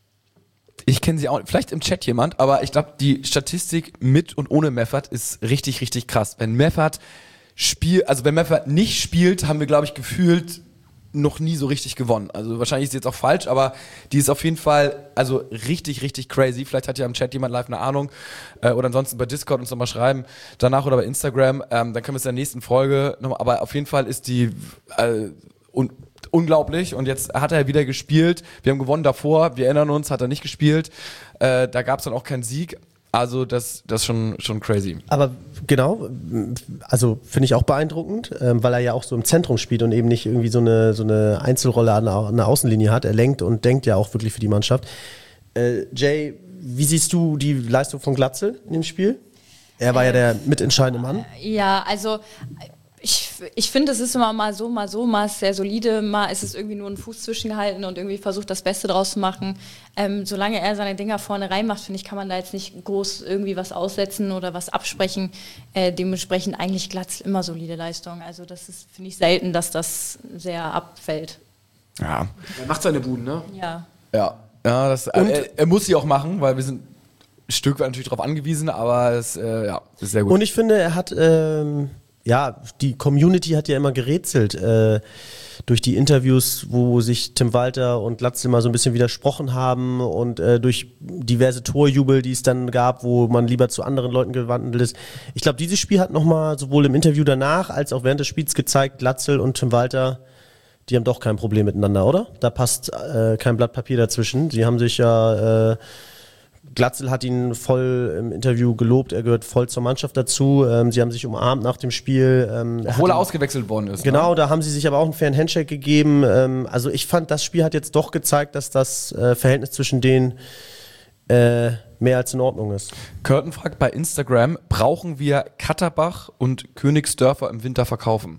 Ich kenne sie auch, vielleicht im Chat jemand, aber ich glaube, die Statistik mit und ohne Meffert ist richtig, richtig krass. Wenn Meffert spielt, also wenn Meffert nicht spielt, haben wir, glaube ich, gefühlt noch nie so richtig gewonnen. Also wahrscheinlich ist sie jetzt auch falsch, aber die ist auf jeden Fall also richtig, richtig crazy. Vielleicht hat ja im Chat jemand live eine Ahnung äh, oder ansonsten bei Discord uns nochmal schreiben, danach oder bei Instagram. Ähm, dann können wir es in der nächsten Folge nochmal, aber auf jeden Fall ist die äh, un unglaublich und jetzt hat er wieder gespielt. Wir haben gewonnen davor, wir erinnern uns, hat er nicht gespielt. Äh, da gab es dann auch keinen Sieg. Also das, das ist schon, schon crazy. Aber genau, also finde ich auch beeindruckend, ähm, weil er ja auch so im Zentrum spielt und eben nicht irgendwie so eine, so eine Einzelrolle an der, an der Außenlinie hat. Er lenkt und denkt ja auch wirklich für die Mannschaft. Äh, Jay, wie siehst du die Leistung von Glatzel in dem Spiel? Er war ja der mitentscheidende Mann. Ja, also ich, ich finde, es ist immer mal so, mal so, mal ist sehr solide, mal ist es irgendwie nur ein Fuß zwischengehalten und irgendwie versucht, das Beste draus zu machen. Ähm, solange er seine Dinger vorne reinmacht, finde ich, kann man da jetzt nicht groß irgendwie was aussetzen oder was absprechen. Äh, dementsprechend eigentlich Glatzel immer solide Leistung. Also das ist, finde ich, selten, dass das sehr abfällt. Ja. Er macht seine Buden, ne? Ja. Ja, ja das, äh, er, er muss sie auch machen, weil wir sind ein Stück weit natürlich darauf angewiesen, aber es äh, ja, ist sehr gut. Und ich finde, er hat, ähm, ja, die Community hat ja immer gerätselt äh, durch die Interviews, wo sich Tim Walter und Glatzel mal so ein bisschen widersprochen haben und äh, durch diverse Torjubel, die es dann gab, wo man lieber zu anderen Leuten gewandelt ist. Ich glaube, dieses Spiel hat nochmal sowohl im Interview danach als auch während des Spiels gezeigt, Glatzel und Tim Walter, die haben doch kein Problem miteinander, oder? Da passt äh, kein Blatt Papier dazwischen. Sie haben sich ja... Äh, Glatzel hat ihn voll im Interview gelobt, er gehört voll zur Mannschaft dazu. Ähm, sie haben sich umarmt nach dem Spiel. Ähm, Obwohl er hat ihn- ausgewechselt worden ist. Genau, Ne? da haben sie sich aber auch einen fairen Handshake gegeben. Ähm, also ich fand, das Spiel hat jetzt doch gezeigt, dass das äh, Verhältnis zwischen denen äh, mehr als in Ordnung ist. Curtin fragt bei Instagram, brauchen wir Katterbach und Königsdörfer im Winter verkaufen?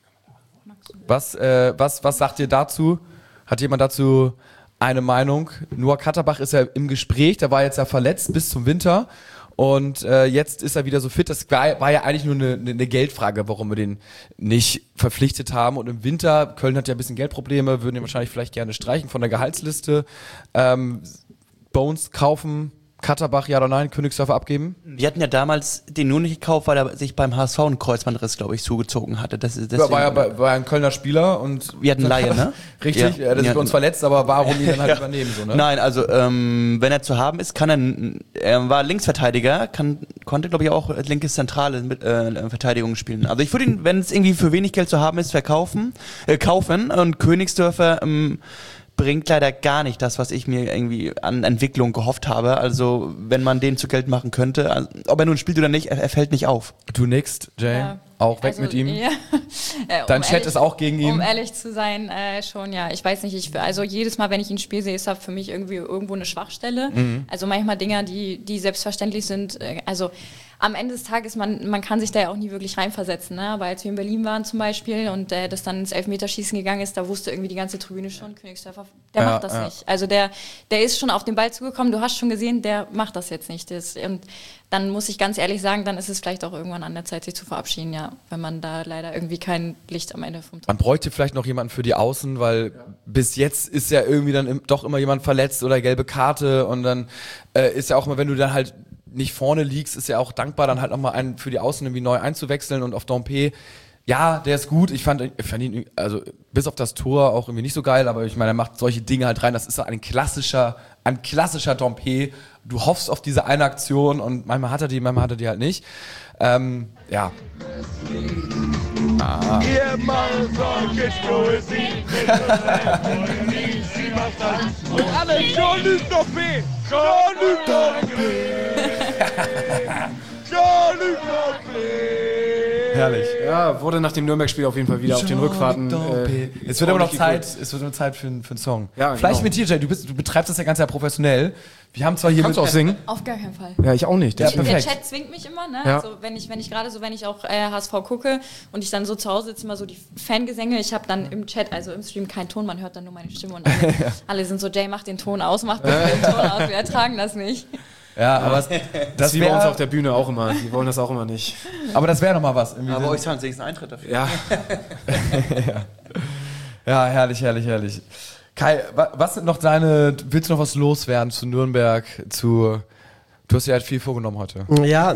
Was, äh, was, was sagt ihr dazu? Hat jemand dazu eine Meinung? Noah Katterbach ist ja im Gespräch, der war jetzt ja verletzt bis zum Winter und äh, jetzt ist er wieder so fit. Das war, war ja eigentlich nur eine, eine Geldfrage, warum wir den nicht verpflichtet haben. Und im Winter, Köln hat ja ein bisschen Geldprobleme, würden ihn wahrscheinlich vielleicht gerne streichen von der Gehaltsliste. Ähm, Bones kaufen, Katterbach, ja oder nein, Königsdörfer abgeben? Wir hatten ja damals den nur nicht gekauft, weil er sich beim H S V einen Kreuzbandriss, glaube ich, zugezogen hatte. Das ist Ja, deswegen, war ja bei, war ein Kölner Spieler und Wir hatten Laie, ne? Richtig, Ja. ja. der ist Ja. bei uns verletzt, aber warum ihn dann halt Ja. übernehmen? So, ne? Nein, also ähm, wenn er zu haben ist, kann er, er war Linksverteidiger, kann, konnte glaube ich auch linke Zentrale mit äh, Verteidigung spielen. Also ich würde ihn, wenn es irgendwie für wenig Geld zu haben ist, verkaufen, äh, kaufen und Königsdörfer ähm, bringt leider gar nicht das, was ich mir irgendwie an Entwicklung gehofft habe. Also wenn man den zu Geld machen könnte, also, ob er nun spielt oder nicht, er, er fällt nicht auf. Du nix, Jay. Ja. Auch weg Also, mit ihm. Ja. Äh, Dein um Chat ehrlich- ist auch gegen ihn. Um ehrlich zu sein, äh, schon, ja. Ich weiß nicht, ich, also jedes Mal, wenn ich ihn spiele, sehe, ist er für mich irgendwie irgendwo eine Schwachstelle. Mhm. Also manchmal Dinger, die, die selbstverständlich sind. Äh, also am Ende des Tages, man, man kann sich da ja auch nie wirklich reinversetzen. Ne? Aber als wir in Berlin waren zum Beispiel und äh, das dann ins Elfmeterschießen gegangen ist, da wusste irgendwie die ganze Tribüne schon, Königsdörfer, der Ja, macht das ja. nicht. Also der, der ist schon auf den Ball zugekommen, du hast schon gesehen, der macht das jetzt nicht. Das, und dann muss ich ganz ehrlich sagen, dann ist es vielleicht auch irgendwann an der Zeit, sich zu verabschieden, ja, wenn man da leider irgendwie kein Licht am Ende vom Tunnel. Man bräuchte vielleicht noch jemanden für die Außen, weil bis jetzt ist ja irgendwie dann im, doch immer jemand verletzt oder gelbe Karte und dann äh, ist ja auch mal, wenn du dann halt nicht vorne liegst, ist ja auch dankbar, dann halt nochmal einen für die Außen irgendwie neu einzuwechseln und auf Dompe, ja, der ist gut, ich fand, ich fand ihn, also bis auf das Tor auch irgendwie nicht so geil, aber ich meine, er macht solche Dinge halt rein, das ist ein klassischer, ein klassischer Dompe, du hoffst auf diese eine Aktion und manchmal hat er die, manchmal hat er die halt nicht, ähm, ja. Ah. Ihr macht solche Poesie, sie macht das. Und alle, Jean-Luc Dompe, Jean-Luc Dompe, Jean-Luc Dompe. Herrlich. Ja, wurde nach dem Nürnberg-Spiel auf jeden Fall wieder auf den Rückfahrten. Äh, es wird aber noch ordentlich Zeit, geholt. es wird noch Zeit für, einen- für einen Song. Ja, Vielleicht genau. mit dir, Jay, du, bist, du betreibst das ja ganz ja professionell. Wir haben zwar hier Kannst du mit, auch singen? Auf gar keinen Fall. Ja, ich auch nicht. Ja, Der perfekt. Chat zwingt mich immer, ne? Ja. Also wenn ich, wenn ich gerade so, wenn ich auch äh, H S V gucke und ich dann so zu Hause sitze, immer so die Fangesänge, ich habe dann im Chat, also im Stream keinen Ton, man hört dann nur meine Stimme und alle, alle sind so, Jay, mach den Ton aus, mach den Ton aus, wir ertragen das nicht. ja, aber es- Das das ist wie bei uns wäre, auf der Bühne auch immer. Die wollen das auch immer nicht. aber das wäre noch mal was. Irgendwie Aber so- euch zahlen sie einen Eintritt dafür. Ja, Ja, herrlich, herrlich, herrlich. Kai, wa- was sind noch deine, willst du noch was loswerden zu Nürnberg, zu, du hast dir halt viel vorgenommen heute. Ja,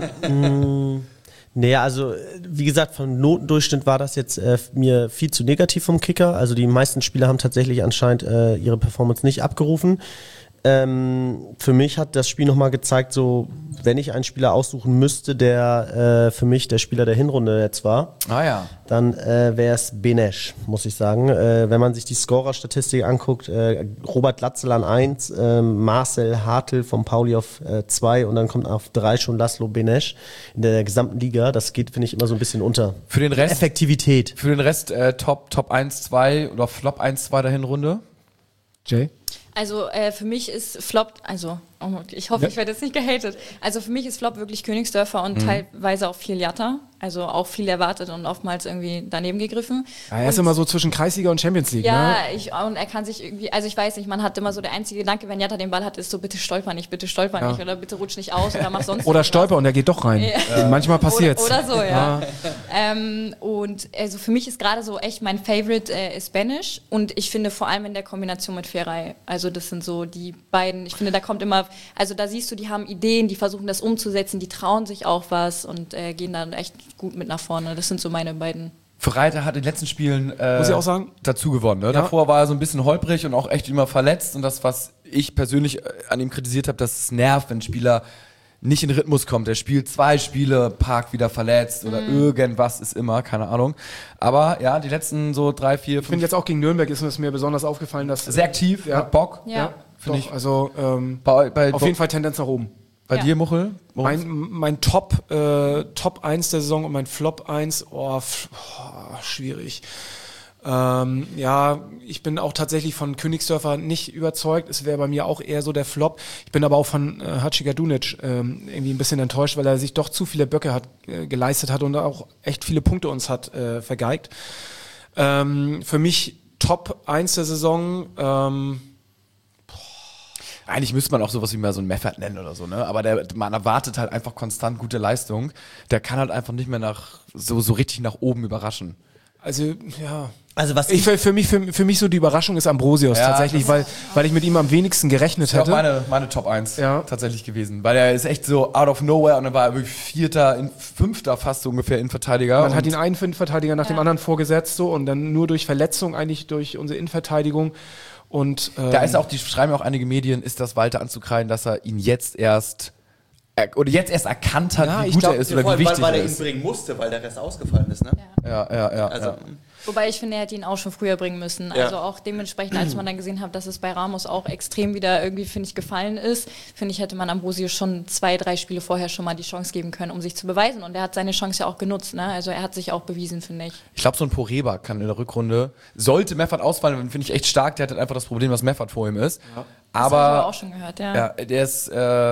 mh, nee, also äh, wie gesagt, vom Notendurchschnitt war das jetzt äh, mir viel zu negativ vom Kicker. Also die meisten Spieler haben tatsächlich anscheinend äh, ihre Performance nicht abgerufen. Ähm, für mich hat das Spiel nochmal gezeigt, so wenn ich einen Spieler aussuchen müsste, der äh, für mich der Spieler der Hinrunde jetzt war, Ah ja. dann äh, wäre es Benesch, muss ich sagen. Äh, wenn man sich die Scorer-Statistik anguckt, äh, Robert Latzel an eins, äh, Marcel Hartl vom Pauli auf zwei und dann kommt auf drei schon Laszlo Benesch in der gesamten Liga. Das geht, finde ich, immer so ein bisschen unter. Für den Rest, Effektivität. für den Rest äh, Top, Top eins, zwei oder Flop eins, zwei der Hinrunde. Jay? Also äh, für mich ist Flop, also oh, ich hoffe, Ja. ich werde jetzt nicht gehatet. Also für mich ist Flop wirklich Königsdörfer und teilweise auch viel Jatta. Also auch viel erwartet und oftmals irgendwie daneben gegriffen. Ja, er ist Und- immer so zwischen Kreisliga und Champions League, Ja, ne? ich, und er kann sich irgendwie, also ich weiß nicht, man hat immer so der einzige Gedanke, wenn Jatta den Ball hat, ist so, bitte stolper nicht, bitte stolper Ja. nicht oder bitte rutsch nicht aus oder mach sonst Oder irgendwas. Stolper und er geht doch rein. Ja. Manchmal passiert's. Oder, oder so, ja. Ähm, und also für mich ist gerade so echt mein Favorite äh, ist Spanish und ich finde vor allem in der Kombination mit Ferrei, also das sind so die beiden, ich finde, da kommt immer, also da siehst du, die haben Ideen, die versuchen das umzusetzen, die trauen sich auch was und äh, gehen dann echt gut mit nach vorne. Das sind so meine beiden. Freitag hat in den letzten Spielen äh, Muss ich auch sagen? dazu gewonnen. Ne? Davor war er so ein bisschen holprig und auch echt immer verletzt. Und das, was ich persönlich äh, an ihm kritisiert habe, dass es nervt, wenn ein Spieler nicht in den Rhythmus kommt. Er spielt zwei Spiele, Park wieder verletzt oder irgendwas ist immer, keine Ahnung. Aber ja, die letzten so drei, vier, Ich finde fünf, jetzt auch gegen Nürnberg ist es mir besonders aufgefallen, dass sehr aktiv, Ja. hat Bock. Ja. ja, Finde doch, ich. also ähm, Bei, bei, auf jeden Fall Tendenz nach oben. Bei Ja. dir, Muchel? Mein, mein Top, äh, Top eins der Saison und mein Flop eins, oh, f- oh schwierig. Ähm, ja, ich bin auch tatsächlich von Königsdörfer nicht überzeugt. Es wäre bei mir auch eher so der Flop. Ich bin aber auch von äh, Hacikadunic ähm, irgendwie ein bisschen enttäuscht, weil er sich doch zu viele Böcke hat, äh, geleistet hat und auch echt viele Punkte uns hat äh, vergeigt. Ähm, für mich Top eins der Saison, ähm, Eigentlich müsste man auch sowas wie mal so einen Meffert nennen oder so, ne? Aber der, man erwartet halt einfach konstant gute Leistung. Der kann halt einfach nicht mehr nach so, so richtig nach oben überraschen. also ja. Also was Ich, für, für, mich, für, für mich so die Überraschung ist Ambrosius Ja, tatsächlich, weil, weil ich mit ihm am wenigsten gerechnet Das wäre auch hätte. meine, meine Top eins Ja. tatsächlich gewesen. Weil er ist echt so out of nowhere und dann war er wirklich Vierter, in, Fünfter fast so ungefähr Innenverteidiger. Man hat Und ihn einen Innenverteidiger nach dem Ja. anderen vorgesetzt so und dann nur durch Verletzung eigentlich durch unsere Innenverteidigung. Und ähm, da ist auch, die schreiben auch einige Medien, ist das Walter anzukreiden, dass er ihn jetzt erst er, oder jetzt erst erkannt hat, Ja, wie ich gut glaub, er ist Ja, oder vor wie allem, wichtig weil, weil er er ihn ist. bringen musste, weil der Rest ausgefallen ist. Ne? Ja, ja, ja. Also, ja. Wobei ich finde, er hätte ihn auch schon früher bringen müssen. Ja. Also auch dementsprechend, als man dann gesehen hat, dass es bei Ramos auch extrem wieder irgendwie, finde ich, gefallen ist, finde ich, hätte man Ambrosius schon zwei, drei Spiele vorher schon mal die Chance geben können, um sich zu beweisen. Und er hat seine Chance ja auch genutzt. Ne? Also er hat sich auch bewiesen, finde ich. Ich glaube, so ein Poreba kann in der Rückrunde, sollte Meffert ausfallen, dann finde ich echt stark, der hat halt einfach das Problem, dass Meffert vor ihm ist. Das habe ich Aber aber auch schon gehört, ja. ja, der ist, äh,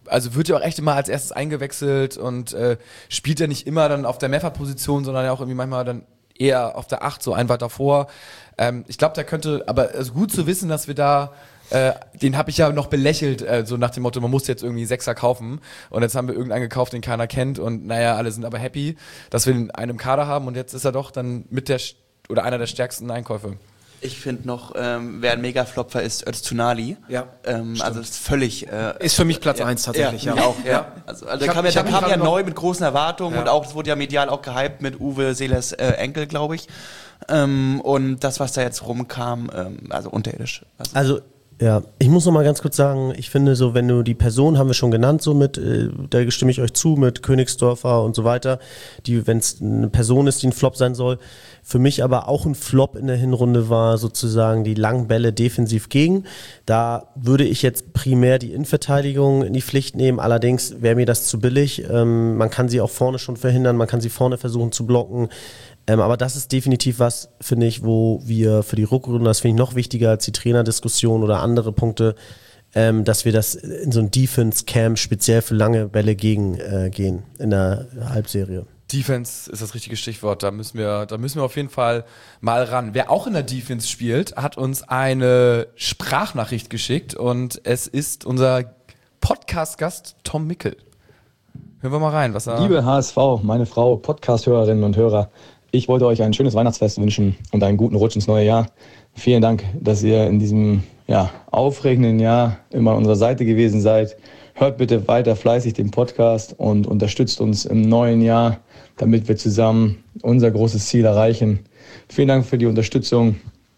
also wird ja auch echt immer als erstes eingewechselt und äh, spielt ja nicht immer dann auf der Meffert-Position, sondern ja auch irgendwie manchmal dann eher auf der acht, so ein weit davor. Ähm, ich glaube, der könnte, aber also gut zu wissen, dass wir da, äh, den habe ich ja noch belächelt, äh, so nach dem Motto, man muss jetzt irgendwie Sechser kaufen und jetzt haben wir irgendeinen gekauft, den keiner kennt und naja, alle sind aber happy, dass wir den einen im Kader haben und jetzt ist er doch dann mit der, oder einer der stärksten Einkäufe. Ich finde noch, ähm, wer ein Mega-Flopfer ist, Öztunali. Ja, ähm, also das ist völlig... Äh, ist für mich Platz ja, eins tatsächlich, ja. ja. Auch, ja. Also, also der hab, kam ja, der hab kam ja noch, neu mit großen Erwartungen ja. und auch, es wurde ja medial auch gehypt mit Uwe Seelers äh, Enkel, glaube ich. Ähm, und das, was da jetzt rumkam, ähm, also unterirdisch. Also, Also ja, ich muss noch mal ganz kurz sagen, ich finde so, wenn du die Person, haben wir schon genannt, so mit, äh, da stimme ich euch zu, mit Königsdörfer und so weiter, die, wenn es eine Person ist, die ein Flop sein soll, für mich aber auch ein Flop in der Hinrunde war sozusagen die langen Bälle defensiv gegen. Da würde ich jetzt primär die Innenverteidigung in die Pflicht nehmen, allerdings wäre mir das zu billig. Ähm, man kann sie auch vorne schon verhindern, man kann sie vorne versuchen zu blocken. Ähm, aber das ist definitiv was, finde ich, wo wir für die Rückrunde, das finde ich noch wichtiger als die Trainerdiskussion oder andere Punkte, ähm, dass wir das in so ein Defense-Camp speziell für lange Bälle gegen äh, gehen in der Halbserie. Defense ist das richtige Stichwort, da müssen wir, da müssen wir auf jeden Fall mal ran. Wer auch in der Defense spielt, hat uns eine Sprachnachricht geschickt und es ist unser Podcast-Gast Tom Mickel. Hören wir mal rein, was er... Liebe H S V, meine Frau, Podcast-Hörerinnen und Hörer, ich wollte euch ein schönes Weihnachtsfest wünschen und einen guten Rutsch ins neue Jahr. Vielen Dank, dass ihr in diesem ja, aufregenden Jahr immer an unserer Seite gewesen seid. Hört bitte weiter fleißig den Podcast und unterstützt uns im neuen Jahr, damit wir zusammen unser großes Ziel erreichen. Vielen Dank für die Unterstützung.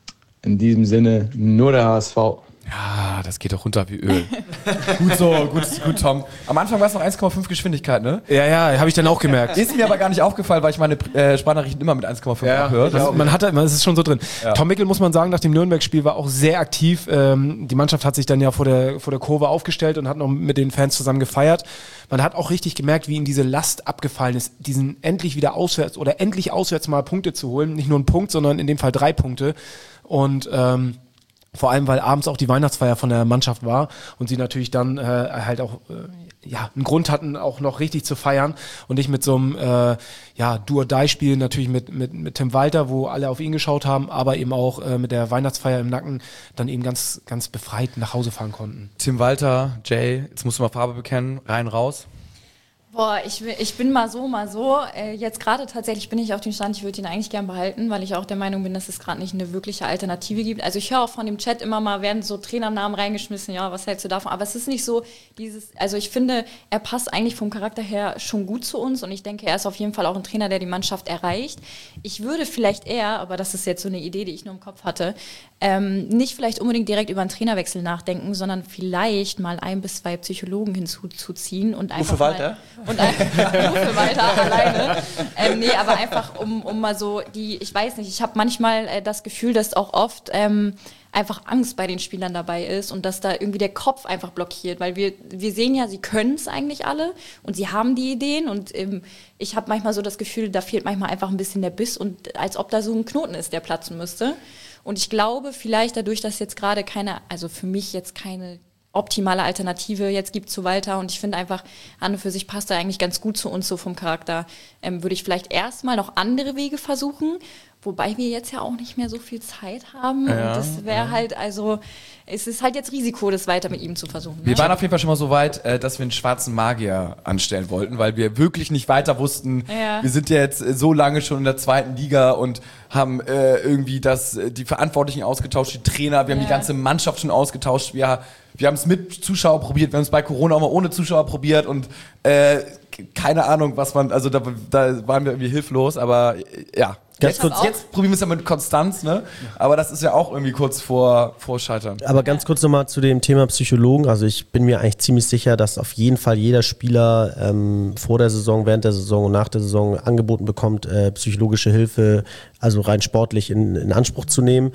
In diesem Sinne, nur der H S V. Ja, das geht doch runter wie Öl. Gut so, gut, gut, Tom. Am Anfang war es noch eins Komma fünf Geschwindigkeit, ne? Ja, ja, habe ich dann auch gemerkt. Ist mir aber gar nicht aufgefallen, weil ich meine äh, Sprachnachrichten immer mit eins Komma fünf Ja, abhöre. also man hat, man ist schon so drin. Ja. Tom Mickel, muss man sagen, nach dem Nürnberg-Spiel war auch sehr aktiv. Ähm, die Mannschaft hat sich dann ja vor der, vor der Kurve aufgestellt und hat noch mit den Fans zusammen gefeiert. Man hat auch richtig gemerkt, wie ihm diese Last abgefallen ist, diesen endlich wieder auswärts oder endlich auswärts mal Punkte zu holen. Nicht nur einen Punkt, sondern in dem Fall drei Punkte. Und ähm, vor allem, weil abends auch die Weihnachtsfeier von der Mannschaft war und sie natürlich dann äh, halt auch äh, ja, einen Grund hatten, auch noch richtig zu feiern und nicht mit so einem äh, ja, Do-or-Die-Spiel natürlich mit, mit, mit Tim Walter, wo alle auf ihn geschaut haben, aber eben auch äh, mit der Weihnachtsfeier im Nacken dann eben ganz, ganz befreit nach Hause fahren konnten. Tim Walter, Jay, jetzt musst du mal Farbe bekennen, rein, raus. Boah, ich, ich bin mal so, mal so. Äh, jetzt gerade tatsächlich bin ich auf dem Stand, ich würde ihn eigentlich gern behalten, weil ich auch der Meinung bin, dass es gerade nicht eine wirkliche Alternative gibt. Also ich höre auch von dem Chat immer mal, werden so Trainernamen reingeschmissen, ja, was hältst du davon? Aber es ist nicht so dieses, also ich finde, er passt eigentlich vom Charakter her schon gut zu uns und ich denke, er ist auf jeden Fall auch ein Trainer, der die Mannschaft erreicht. Ich würde vielleicht eher, aber das ist jetzt so eine Idee, die ich nur im Kopf hatte, ähm, nicht vielleicht unbedingt direkt über einen Trainerwechsel nachdenken, sondern vielleicht mal ein bis zwei Psychologen hinzuzuziehen und einfach Uwe Walter? mal und ein, Uwe Walter alleine. Ähm, nee, aber einfach um, um mal so die, ich weiß nicht, ich habe manchmal äh, das Gefühl, dass auch oft ähm, einfach Angst bei den Spielern dabei ist und dass da irgendwie der Kopf einfach blockiert, weil wir, wir sehen ja, sie können es eigentlich alle und sie haben die Ideen und ähm, ich habe manchmal so das Gefühl, da fehlt manchmal einfach ein bisschen der Biss und als ob da so ein Knoten ist, der platzen müsste. Und ich glaube, vielleicht dadurch, dass jetzt gerade keine, also für mich jetzt keine optimale Alternative jetzt gibt zu Walter und ich finde einfach, an und für sich passt er eigentlich ganz gut zu uns so vom Charakter, ähm, würde ich vielleicht erstmal noch andere Wege versuchen, wobei wir jetzt ja auch nicht mehr so viel Zeit haben Ja, und das wäre ja. halt, also es ist halt jetzt Risiko, das weiter mit ihm zu versuchen. Wir ne? waren auf jeden Fall schon mal so weit, äh, dass wir einen schwarzen Magier anstellen wollten, weil wir wirklich nicht weiter wussten. Ja. Wir sind ja jetzt äh, so lange schon in der zweiten Liga und haben äh, irgendwie das, äh, die Verantwortlichen ausgetauscht, die Trainer, wir haben Ja. die ganze Mannschaft schon ausgetauscht. Wir, wir haben es mit Zuschauer probiert, wir haben es bei Corona auch mal ohne Zuschauer probiert und äh, keine Ahnung, was man, also da, da waren wir irgendwie hilflos, aber äh, ja. Ganz Jetzt, kurz- jetzt probieren wir es ja mit Konstanz, ne? Aber das ist ja auch irgendwie kurz vor, vor Scheitern. Aber ganz kurz nochmal zu dem Thema Psychologen. Also ich bin mir eigentlich ziemlich sicher, dass auf jeden Fall jeder Spieler ähm, vor der Saison, während der Saison und nach der Saison angeboten bekommt, äh, psychologische Hilfe, also rein sportlich in, in Anspruch zu nehmen.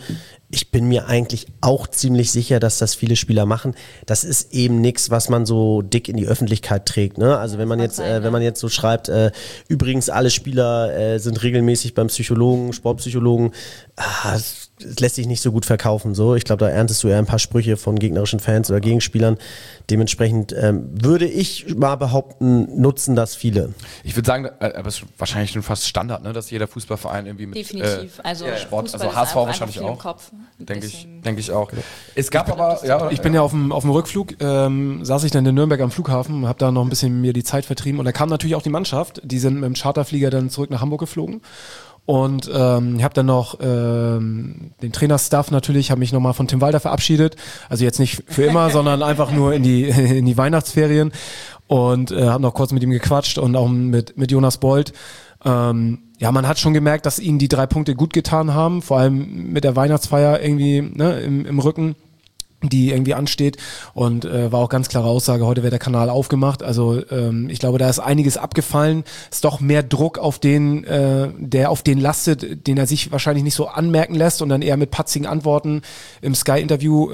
Ich bin mir eigentlich auch ziemlich sicher, dass das viele Spieler machen. Das ist eben nichts, was man so dick in die Öffentlichkeit trägt. Ne? Also wenn man jetzt, äh, wenn man jetzt so schreibt, äh, übrigens alle Spieler äh, sind regelmäßig beim Psychologen, Sportpsychologen, ah, das lässt sich nicht so gut verkaufen. So, ich glaube, da erntest du eher ein paar Sprüche von gegnerischen Fans oder Gegenspielern. Dementsprechend ähm, würde ich mal behaupten, nutzen das viele. Ich würde sagen, äh, aber es ist wahrscheinlich schon fast Standard, ne, dass jeder Fußballverein irgendwie mit Definitiv. Äh, also Sport, Fußball also ist H S V einfach wahrscheinlich viel im auch. Kopf. Denke ich, Deswegen- denke ich auch. Es gab aber, ja, Ich bin ja auf dem, auf dem Rückflug, ähm, saß ich dann in Nürnberg am Flughafen, habe da noch ein bisschen mir die Zeit vertrieben und da kam natürlich auch die Mannschaft, die sind mit dem Charterflieger dann zurück nach Hamburg geflogen und ähm, ich habe dann noch ähm, den Trainerstaff natürlich, habe mich nochmal von Tim Walter verabschiedet, also jetzt nicht für immer, sondern einfach nur in die in die Weihnachtsferien und äh, habe noch kurz mit ihm gequatscht und auch mit mit Jonas Bold. Ähm, ja, man hat schon gemerkt, dass ihnen die drei Punkte gut getan haben, vor allem mit der Weihnachtsfeier irgendwie ne, im, im Rücken, die irgendwie ansteht und äh, war auch ganz klare Aussage, heute wird der Kanal aufgemacht, also ähm, ich glaube, da ist einiges abgefallen, ist doch mehr Druck auf den, äh, der auf den lastet, den er sich wahrscheinlich nicht so anmerken lässt und dann eher mit patzigen Antworten im Sky-Interview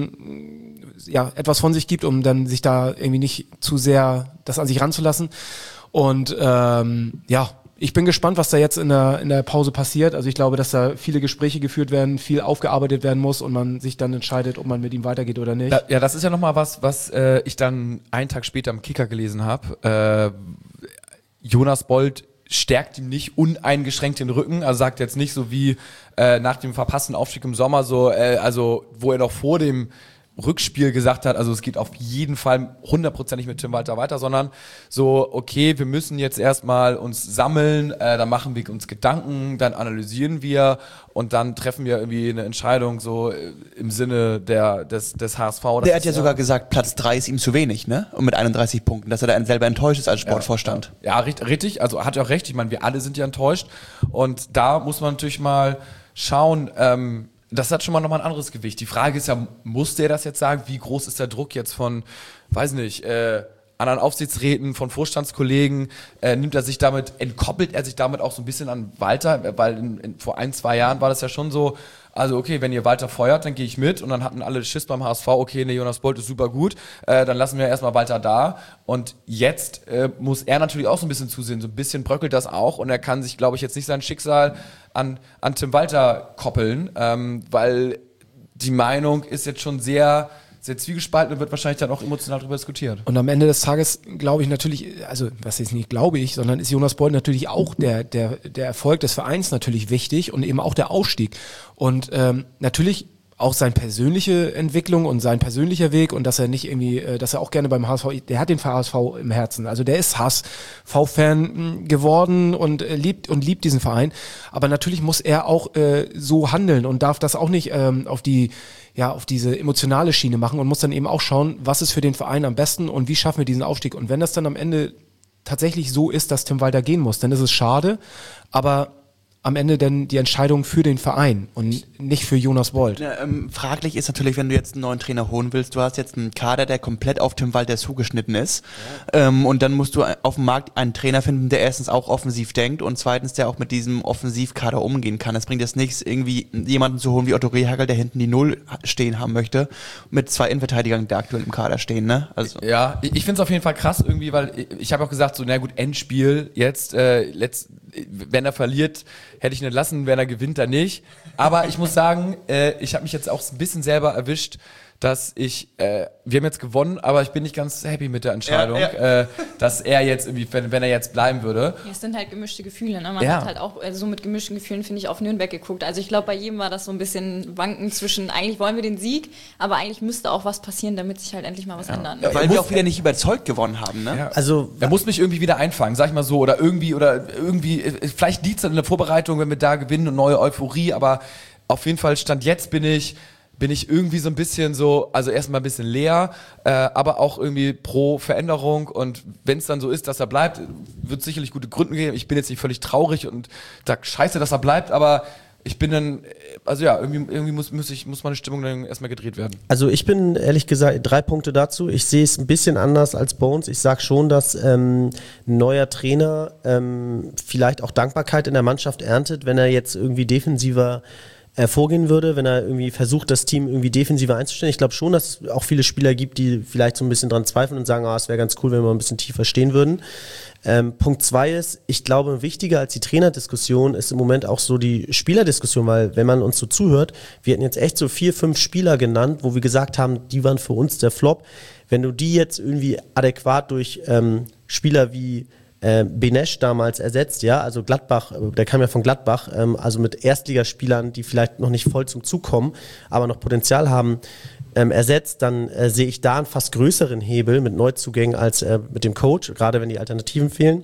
ähm, ja, etwas von sich gibt, um dann sich da irgendwie nicht zu sehr das an sich ranzulassen und ähm, ja, ich bin gespannt, was da jetzt in der, in der Pause passiert. Also ich glaube, dass da viele Gespräche geführt werden, viel aufgearbeitet werden muss und man sich dann entscheidet, ob man mit ihm weitergeht oder nicht. Da, ja, das ist ja nochmal was, was äh, ich dann einen Tag später im Kicker gelesen habe. Äh, Jonas Bold stärkt ihm nicht uneingeschränkt den Rücken, also sagt jetzt nicht so wie äh, nach dem verpassten Aufstieg im Sommer so, äh, also wo er noch vor dem Rückspiel gesagt hat, also es geht auf jeden Fall hundertprozentig mit Tim Walter weiter, sondern so, okay, wir müssen jetzt erstmal uns sammeln, äh, dann machen wir uns Gedanken, dann analysieren wir und dann treffen wir irgendwie eine Entscheidung so äh, im Sinne der, des, des H S V. Der hat ja sogar gesagt, Platz drei ist ihm zu wenig, ne? Und mit einunddreißig Punkten, dass er da selber enttäuscht ist als Sportvorstand. Ja, ja, richtig, richtig, also hat er auch recht, ich meine, wir alle sind ja enttäuscht und da muss man natürlich mal schauen, ähm, das hat schon mal nochmal ein anderes Gewicht. Die Frage ist ja, muss der das jetzt sagen? Wie groß ist der Druck jetzt von, weiß nicht, äh, anderen Aufsichtsräten, von Vorstandskollegen? Äh, nimmt er sich damit, entkoppelt er sich damit auch so ein bisschen an Walter? Weil in, in, vor ein, zwei Jahren war das ja schon so, also okay, wenn ihr Walter feuert, dann gehe ich mit und dann hatten alle Schiss beim H S V, okay, ne, Jonas Bold ist super gut, äh, dann lassen wir erstmal Walter da und jetzt äh, muss er natürlich auch so ein bisschen zusehen, so ein bisschen bröckelt das auch und er kann sich, glaube ich, jetzt nicht sein Schicksal an, an Tim Walter koppeln, ähm, weil die Meinung ist jetzt schon sehr, sehr zwiegespalten und wird wahrscheinlich dann auch emotional darüber diskutiert. Und am Ende des Tages glaube ich natürlich, also was jetzt nicht glaube ich, sondern ist Jonas Bold natürlich auch der, der, der Erfolg des Vereins natürlich wichtig und eben auch der Aufstieg. Und ähm, natürlich auch seine persönliche Entwicklung und sein persönlicher Weg und dass er nicht irgendwie, äh, dass er auch gerne beim H S V, der hat den H S V im Herzen, also der ist H S V-Fan geworden und äh, liebt und liebt diesen Verein, aber natürlich muss er auch äh, so handeln und darf das auch nicht ähm, auf die, ja, auf diese emotionale Schiene machen und muss dann eben auch schauen, was ist für den Verein am besten und wie schaffen wir diesen Aufstieg und wenn das dann am Ende tatsächlich so ist, dass Tim Walter gehen muss, dann ist es schade, aber am Ende dann die Entscheidung für den Verein und nicht für Jonas Bold. Ja, ähm, fraglich ist natürlich, wenn du jetzt einen neuen Trainer holen willst, du hast jetzt einen Kader, der komplett auf Tim Walter zugeschnitten ist ja. ähm, und dann musst du auf dem Markt einen Trainer finden, der erstens auch offensiv denkt und zweitens, der auch mit diesem Offensivkader umgehen kann. Es bringt jetzt nichts, irgendwie jemanden zu holen wie Otto Rehagel, der hinten die Null stehen haben möchte, mit zwei Innenverteidigern, die aktuell im Kader stehen. Ne? Also ja, ich finde es auf jeden Fall krass irgendwie, weil ich, ich habe auch gesagt, so na gut, Endspiel jetzt, äh, letzt, wenn er verliert, hätte ich ihn entlassen, wenn er gewinnt, dann nicht. Aber ich muss sagen, äh, ich habe mich jetzt auch ein bisschen selber erwischt, dass ich, äh, wir haben jetzt gewonnen, aber ich bin nicht ganz happy mit der Entscheidung, ja, ja. Äh, dass er jetzt irgendwie, wenn, wenn er jetzt bleiben würde. Ja, es sind halt gemischte Gefühle, ne? Man ja. hat halt auch also so mit gemischten Gefühlen, finde ich, auf Nürnberg geguckt. Also ich glaube, bei jedem war das so ein bisschen wanken zwischen, eigentlich wollen wir den Sieg, aber eigentlich müsste auch was passieren, damit sich halt endlich mal was ja. ändert. Ja, weil wir auch wieder nicht überzeugt gewonnen haben, ne? Ja. Also er muss mich irgendwie wieder einfangen, sag ich mal so, oder irgendwie, oder irgendwie, vielleicht liegt es in der Vorbereitung, wenn wir da gewinnen und neue Euphorie, aber auf jeden Fall Stand jetzt bin ich bin ich irgendwie so ein bisschen so, also erstmal ein bisschen leer, äh, aber auch irgendwie pro Veränderung und wenn es dann so ist, dass er bleibt, wird es sicherlich gute Gründe geben. Ich bin jetzt nicht völlig traurig und sag scheiße, dass er bleibt, aber ich bin dann, also ja, irgendwie, irgendwie muss, muss, ich, muss meine Stimmung dann erstmal gedreht werden. Also ich bin ehrlich gesagt, drei Punkte dazu. Ich sehe es ein bisschen anders als Bones. Ich sage schon, dass ähm, ein neuer Trainer ähm, vielleicht auch Dankbarkeit in der Mannschaft erntet, wenn er jetzt irgendwie defensiver äh, vorgehen würde, wenn er irgendwie versucht, das Team irgendwie defensiver einzustellen. Ich glaube schon, dass es auch viele Spieler gibt, die vielleicht so ein bisschen dran zweifeln und sagen, ah, es wäre ganz cool, wenn wir ein bisschen tiefer stehen würden. Ähm, Punkt zwei ist, ich glaube, wichtiger als die Trainerdiskussion ist im Moment auch so die Spielerdiskussion, weil wenn man uns so zuhört, wir hätten jetzt echt so vier, fünf Spieler genannt, wo wir gesagt haben, die waren für uns der Flop. Wenn du die jetzt irgendwie adäquat durch ähm, Spieler wie äh, Benesch damals ersetzt, ja, also Gladbach, der kam ja von Gladbach, ähm, also mit Erstligaspielern, die vielleicht noch nicht voll zum Zug kommen, aber noch Potenzial haben, ähm, ersetzt, dann äh, sehe ich da einen fast größeren Hebel mit Neuzugängen als äh, mit dem Coach, gerade wenn die Alternativen fehlen.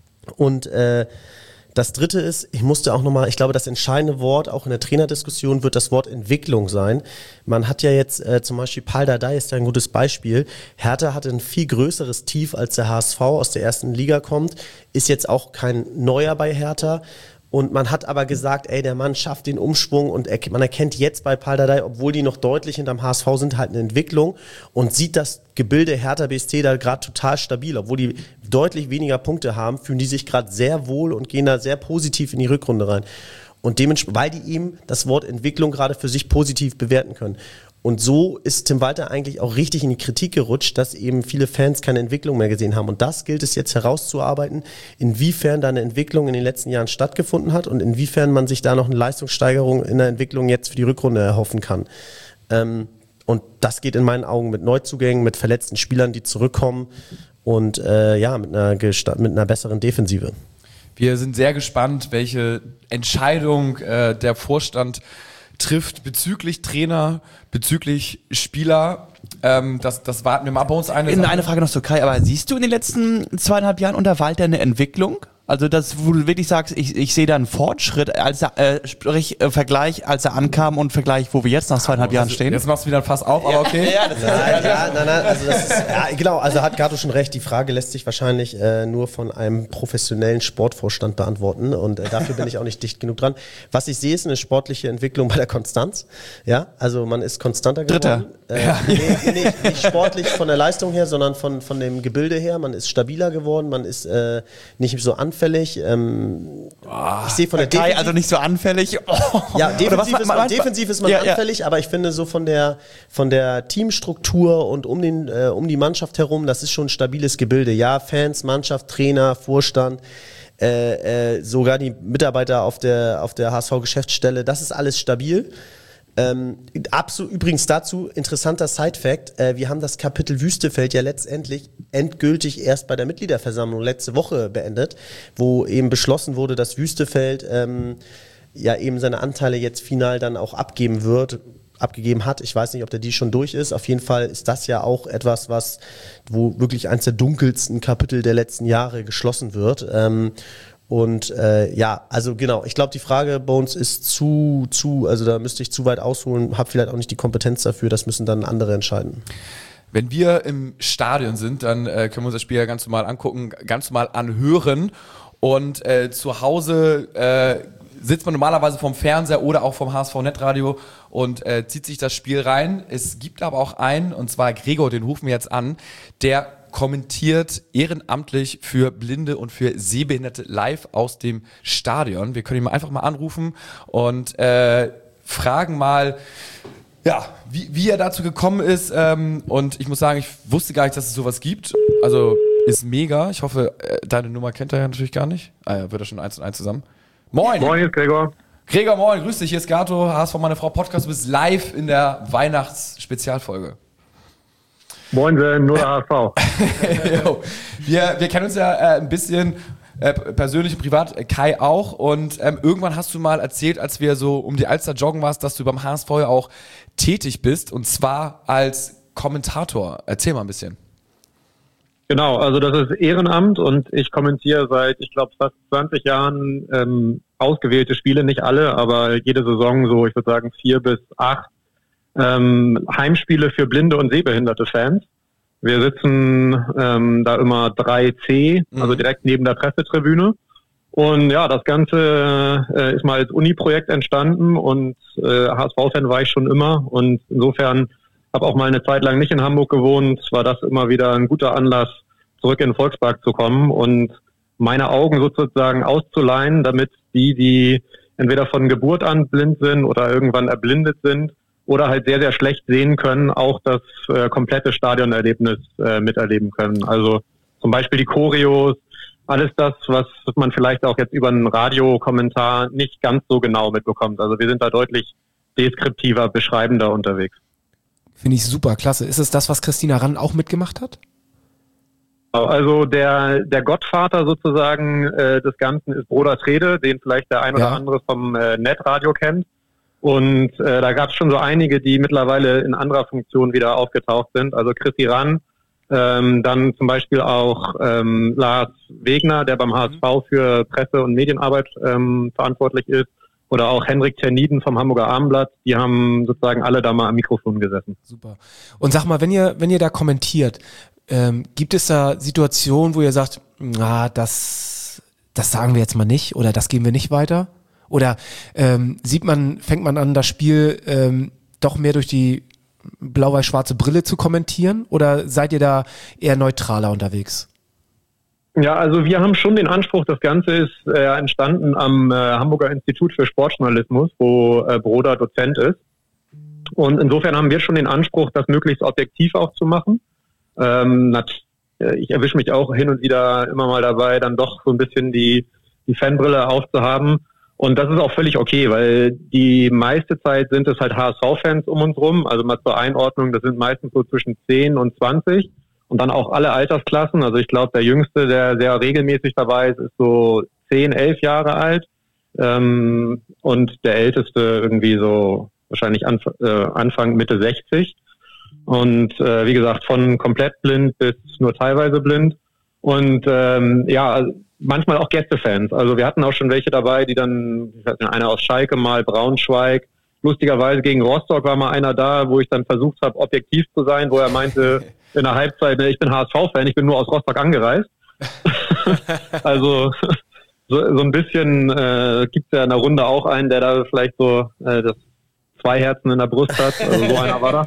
Und äh, das dritte ist, ich musste auch nochmal, ich glaube, das entscheidende Wort auch in der Trainerdiskussion wird das Wort Entwicklung sein. Man hat ja jetzt äh, zum Beispiel Pal Dardai ist ja ein gutes Beispiel. Hertha hatte ein viel größeres Tief, als der H S V aus der ersten Liga kommt, ist jetzt auch kein Neuer bei Hertha. Und man hat aber gesagt, ey, der Mann schafft den Umschwung und er, man erkennt jetzt bei Pal Dardai, obwohl die noch deutlich hinterm H S V sind, halt eine Entwicklung und sieht das Gebilde Hertha B S C da gerade total stabil. Obwohl die deutlich weniger Punkte haben, fühlen die sich gerade sehr wohl und gehen da sehr positiv in die Rückrunde rein. Und dementsprechend, weil die eben das Wort Entwicklung gerade für sich positiv bewerten können. Und so ist Tim Walter eigentlich auch richtig in die Kritik gerutscht, dass eben viele Fans keine Entwicklung mehr gesehen haben. Und das gilt es jetzt herauszuarbeiten, inwiefern da eine Entwicklung in den letzten Jahren stattgefunden hat und inwiefern man sich da noch eine Leistungssteigerung in der Entwicklung jetzt für die Rückrunde erhoffen kann. Ähm, und das geht in meinen Augen mit Neuzugängen, mit verletzten Spielern, die zurückkommen und äh, ja, mit einer, Gesta- mit einer besseren Defensive. Wir sind sehr gespannt, welche Entscheidung äh, der Vorstand trifft bezüglich Trainer, bezüglich Spieler. Ähm, das, das warten wir mal bei uns eine. In eine Frage noch zu Kai, aber siehst du in den letzten zweieinhalb Jahren unter Walter eine Entwicklung? Also das, wo du wirklich sagst, ich, ich sehe da einen Fortschritt, als er, äh, sprich äh, Vergleich, als er ankam und Vergleich, wo wir jetzt nach zweieinhalb Jahren stehen. Jetzt machst du wieder ein Fass auf, aber okay. Ja, ja, das ist, nein, ja, nein, nein, also das ist, ja, genau, also hat Gato schon recht, die Frage lässt sich wahrscheinlich äh, nur von einem professionellen Sportvorstand beantworten und äh, dafür bin ich auch nicht dicht genug dran. Was ich sehe, ist eine sportliche Entwicklung bei der Konstanz, ja, also man ist konstanter geworden. Dritter. Äh, ja. nee, nicht, nicht sportlich von der Leistung her, sondern von, von dem Gebilde her, man ist stabiler geworden, man ist äh, nicht so anfällig. Ähm, oh, ich sehe von der Kai, Defensiv also nicht so anfällig. Oh. Ja, defensiv was, ist man, man, defensiv ist man ja, anfällig, ja. aber ich finde so von der von der Teamstruktur und um den äh, um die Mannschaft herum, das ist schon ein stabiles Gebilde. Ja, Fans, Mannschaft, Trainer, Vorstand, äh, äh, sogar die Mitarbeiter auf der auf der H S V-Geschäftsstelle, das ist alles stabil. Ähm, absolut, übrigens dazu, interessanter Side-Fact, äh, wir haben das Kapitel Wüstefeld ja letztendlich endgültig erst bei der Mitgliederversammlung letzte Woche beendet, wo eben beschlossen wurde, dass Wüstefeld ähm, ja eben seine Anteile jetzt final dann auch abgeben wird, abgegeben hat. Ich weiß nicht, ob der die schon durch ist. Auf jeden Fall ist das ja auch etwas, was, wo wirklich eins der dunkelsten Kapitel der letzten Jahre geschlossen wird. Ähm, Und äh, ja, also genau, ich glaube, die Frage bei uns ist zu, zu, also da müsste ich zu weit ausholen, habe vielleicht auch nicht die Kompetenz dafür, das müssen dann andere entscheiden. Wenn wir im Stadion sind, dann äh, können wir uns das Spiel ja ganz normal angucken, ganz normal anhören und äh, zu Hause äh, sitzt man normalerweise vom Fernseher oder auch vom H S V-Netradio und äh, zieht sich das Spiel rein. Es gibt aber auch einen, und zwar Gregor, den rufen wir jetzt an, der kommentiert ehrenamtlich für Blinde und für Sehbehinderte live aus dem Stadion. Wir können ihn mal einfach mal anrufen und äh, fragen mal, ja, wie, wie er dazu gekommen ist. Ähm, und ich muss sagen, ich wusste gar nicht, dass es sowas gibt. Also ist mega. Ich hoffe, äh, deine Nummer kennt er ja natürlich gar nicht. Ah ja, wird er schon eins und eins zusammen. Moin! Moin, hier ist Gregor. Gregor, moin, grüß dich. Hier ist Gato, H S V Meine Frau Podcast. Du bist live in der Weihnachts-Spezialfolge. Moin, nur der H S V. Jo, wir, wir kennen uns ja äh, ein bisschen äh, persönlich und privat, äh, Kai auch. Und ähm, irgendwann hast du mal erzählt, als wir so um die Alster joggen warst, dass du beim H S V ja auch tätig bist. Und zwar als Kommentator. Erzähl mal ein bisschen. Genau, also das ist Ehrenamt und ich kommentiere seit, ich glaube, fast zwanzig Jahren ähm, ausgewählte Spiele, nicht alle, aber jede Saison so, ich würde sagen, vier bis acht ähm, Heimspiele für blinde und sehbehinderte Fans. Wir sitzen ähm, da immer drei C, mhm. also direkt neben der Pressetribüne. Und ja, das Ganze äh, ist mal als Uni-Projekt entstanden und äh, H S V-Fan war ich schon immer und insofern habe auch mal eine Zeit lang nicht in Hamburg gewohnt, war das immer wieder ein guter Anlass, zurück in den Volkspark zu kommen und meine Augen sozusagen auszuleihen, damit die, die entweder von Geburt an blind sind oder irgendwann erblindet sind oder halt sehr, sehr schlecht sehen können, auch das äh, komplette Stadionerlebnis äh, miterleben können. Also zum Beispiel die Choreos, alles das, was man vielleicht auch jetzt über einen Radiokommentar nicht ganz so genau mitbekommt. Also wir sind da deutlich deskriptiver, beschreibender unterwegs. Finde ich super, klasse. Ist es das, was Christina Rann auch mitgemacht hat? Also der der Gottvater sozusagen äh, des Ganzen ist Broder Trede, den vielleicht der ein oder Ja. andere vom äh, Netradio kennt. Und äh, da gab es schon so einige, die mittlerweile in anderer Funktion wieder aufgetaucht sind. Also Christi Rann, ähm, dann zum Beispiel auch ähm, Lars Wegner, der beim H S V für Presse- und Medienarbeit ähm, verantwortlich ist. Oder auch Henrik Terniden vom Hamburger Abendblatt. Die haben sozusagen alle da mal am Mikrofon gesessen. Super. Und sag mal, wenn ihr, wenn ihr da kommentiert, ähm, gibt es da Situationen, wo ihr sagt, na, das, das sagen wir jetzt mal nicht oder das geben wir nicht weiter? Oder ähm, sieht man, fängt man an, das Spiel ähm, doch mehr durch die blau-weiß-schwarze Brille zu kommentieren? Oder seid ihr da eher neutraler unterwegs? Ja, also wir haben schon den Anspruch, das Ganze ist äh, entstanden am äh, Hamburger Institut für Sportjournalismus, wo äh, Broder Dozent ist. Und insofern haben wir schon den Anspruch, das möglichst objektiv auch zu machen. Ähm, nat- äh, ich erwische mich auch hin und wieder immer mal dabei, dann doch so ein bisschen die, die Fanbrille aufzuhaben. Und das ist auch völlig okay, weil die meiste Zeit sind es halt H S V-Fans um uns rum. Also mal zur Einordnung, das sind meistens so zwischen zehn und zwanzig. Und dann auch alle Altersklassen. Also ich glaube, der Jüngste, der sehr regelmäßig dabei ist, ist so zehn, elf Jahre alt. Ähm, und der Älteste irgendwie so wahrscheinlich Anf- äh, Anfang, Mitte sechzig. Und äh, wie gesagt, von komplett blind bis nur teilweise blind. Und ähm, ja, manchmal auch Gästefans. Also wir hatten auch schon welche dabei, die dann, ich weiß nicht, einer aus Schalke mal, Braunschweig. Lustigerweise gegen Rostock war mal einer da, wo ich dann versucht habe, objektiv zu sein, wo er meinte, in der Halbzeit, ich bin H S V-Fan, ich bin nur aus Rostock angereist. Also so, so ein bisschen äh, gibt es ja in der Runde auch einen, der da vielleicht so äh, das zwei Herzen in der Brust hat. Also so einer war da.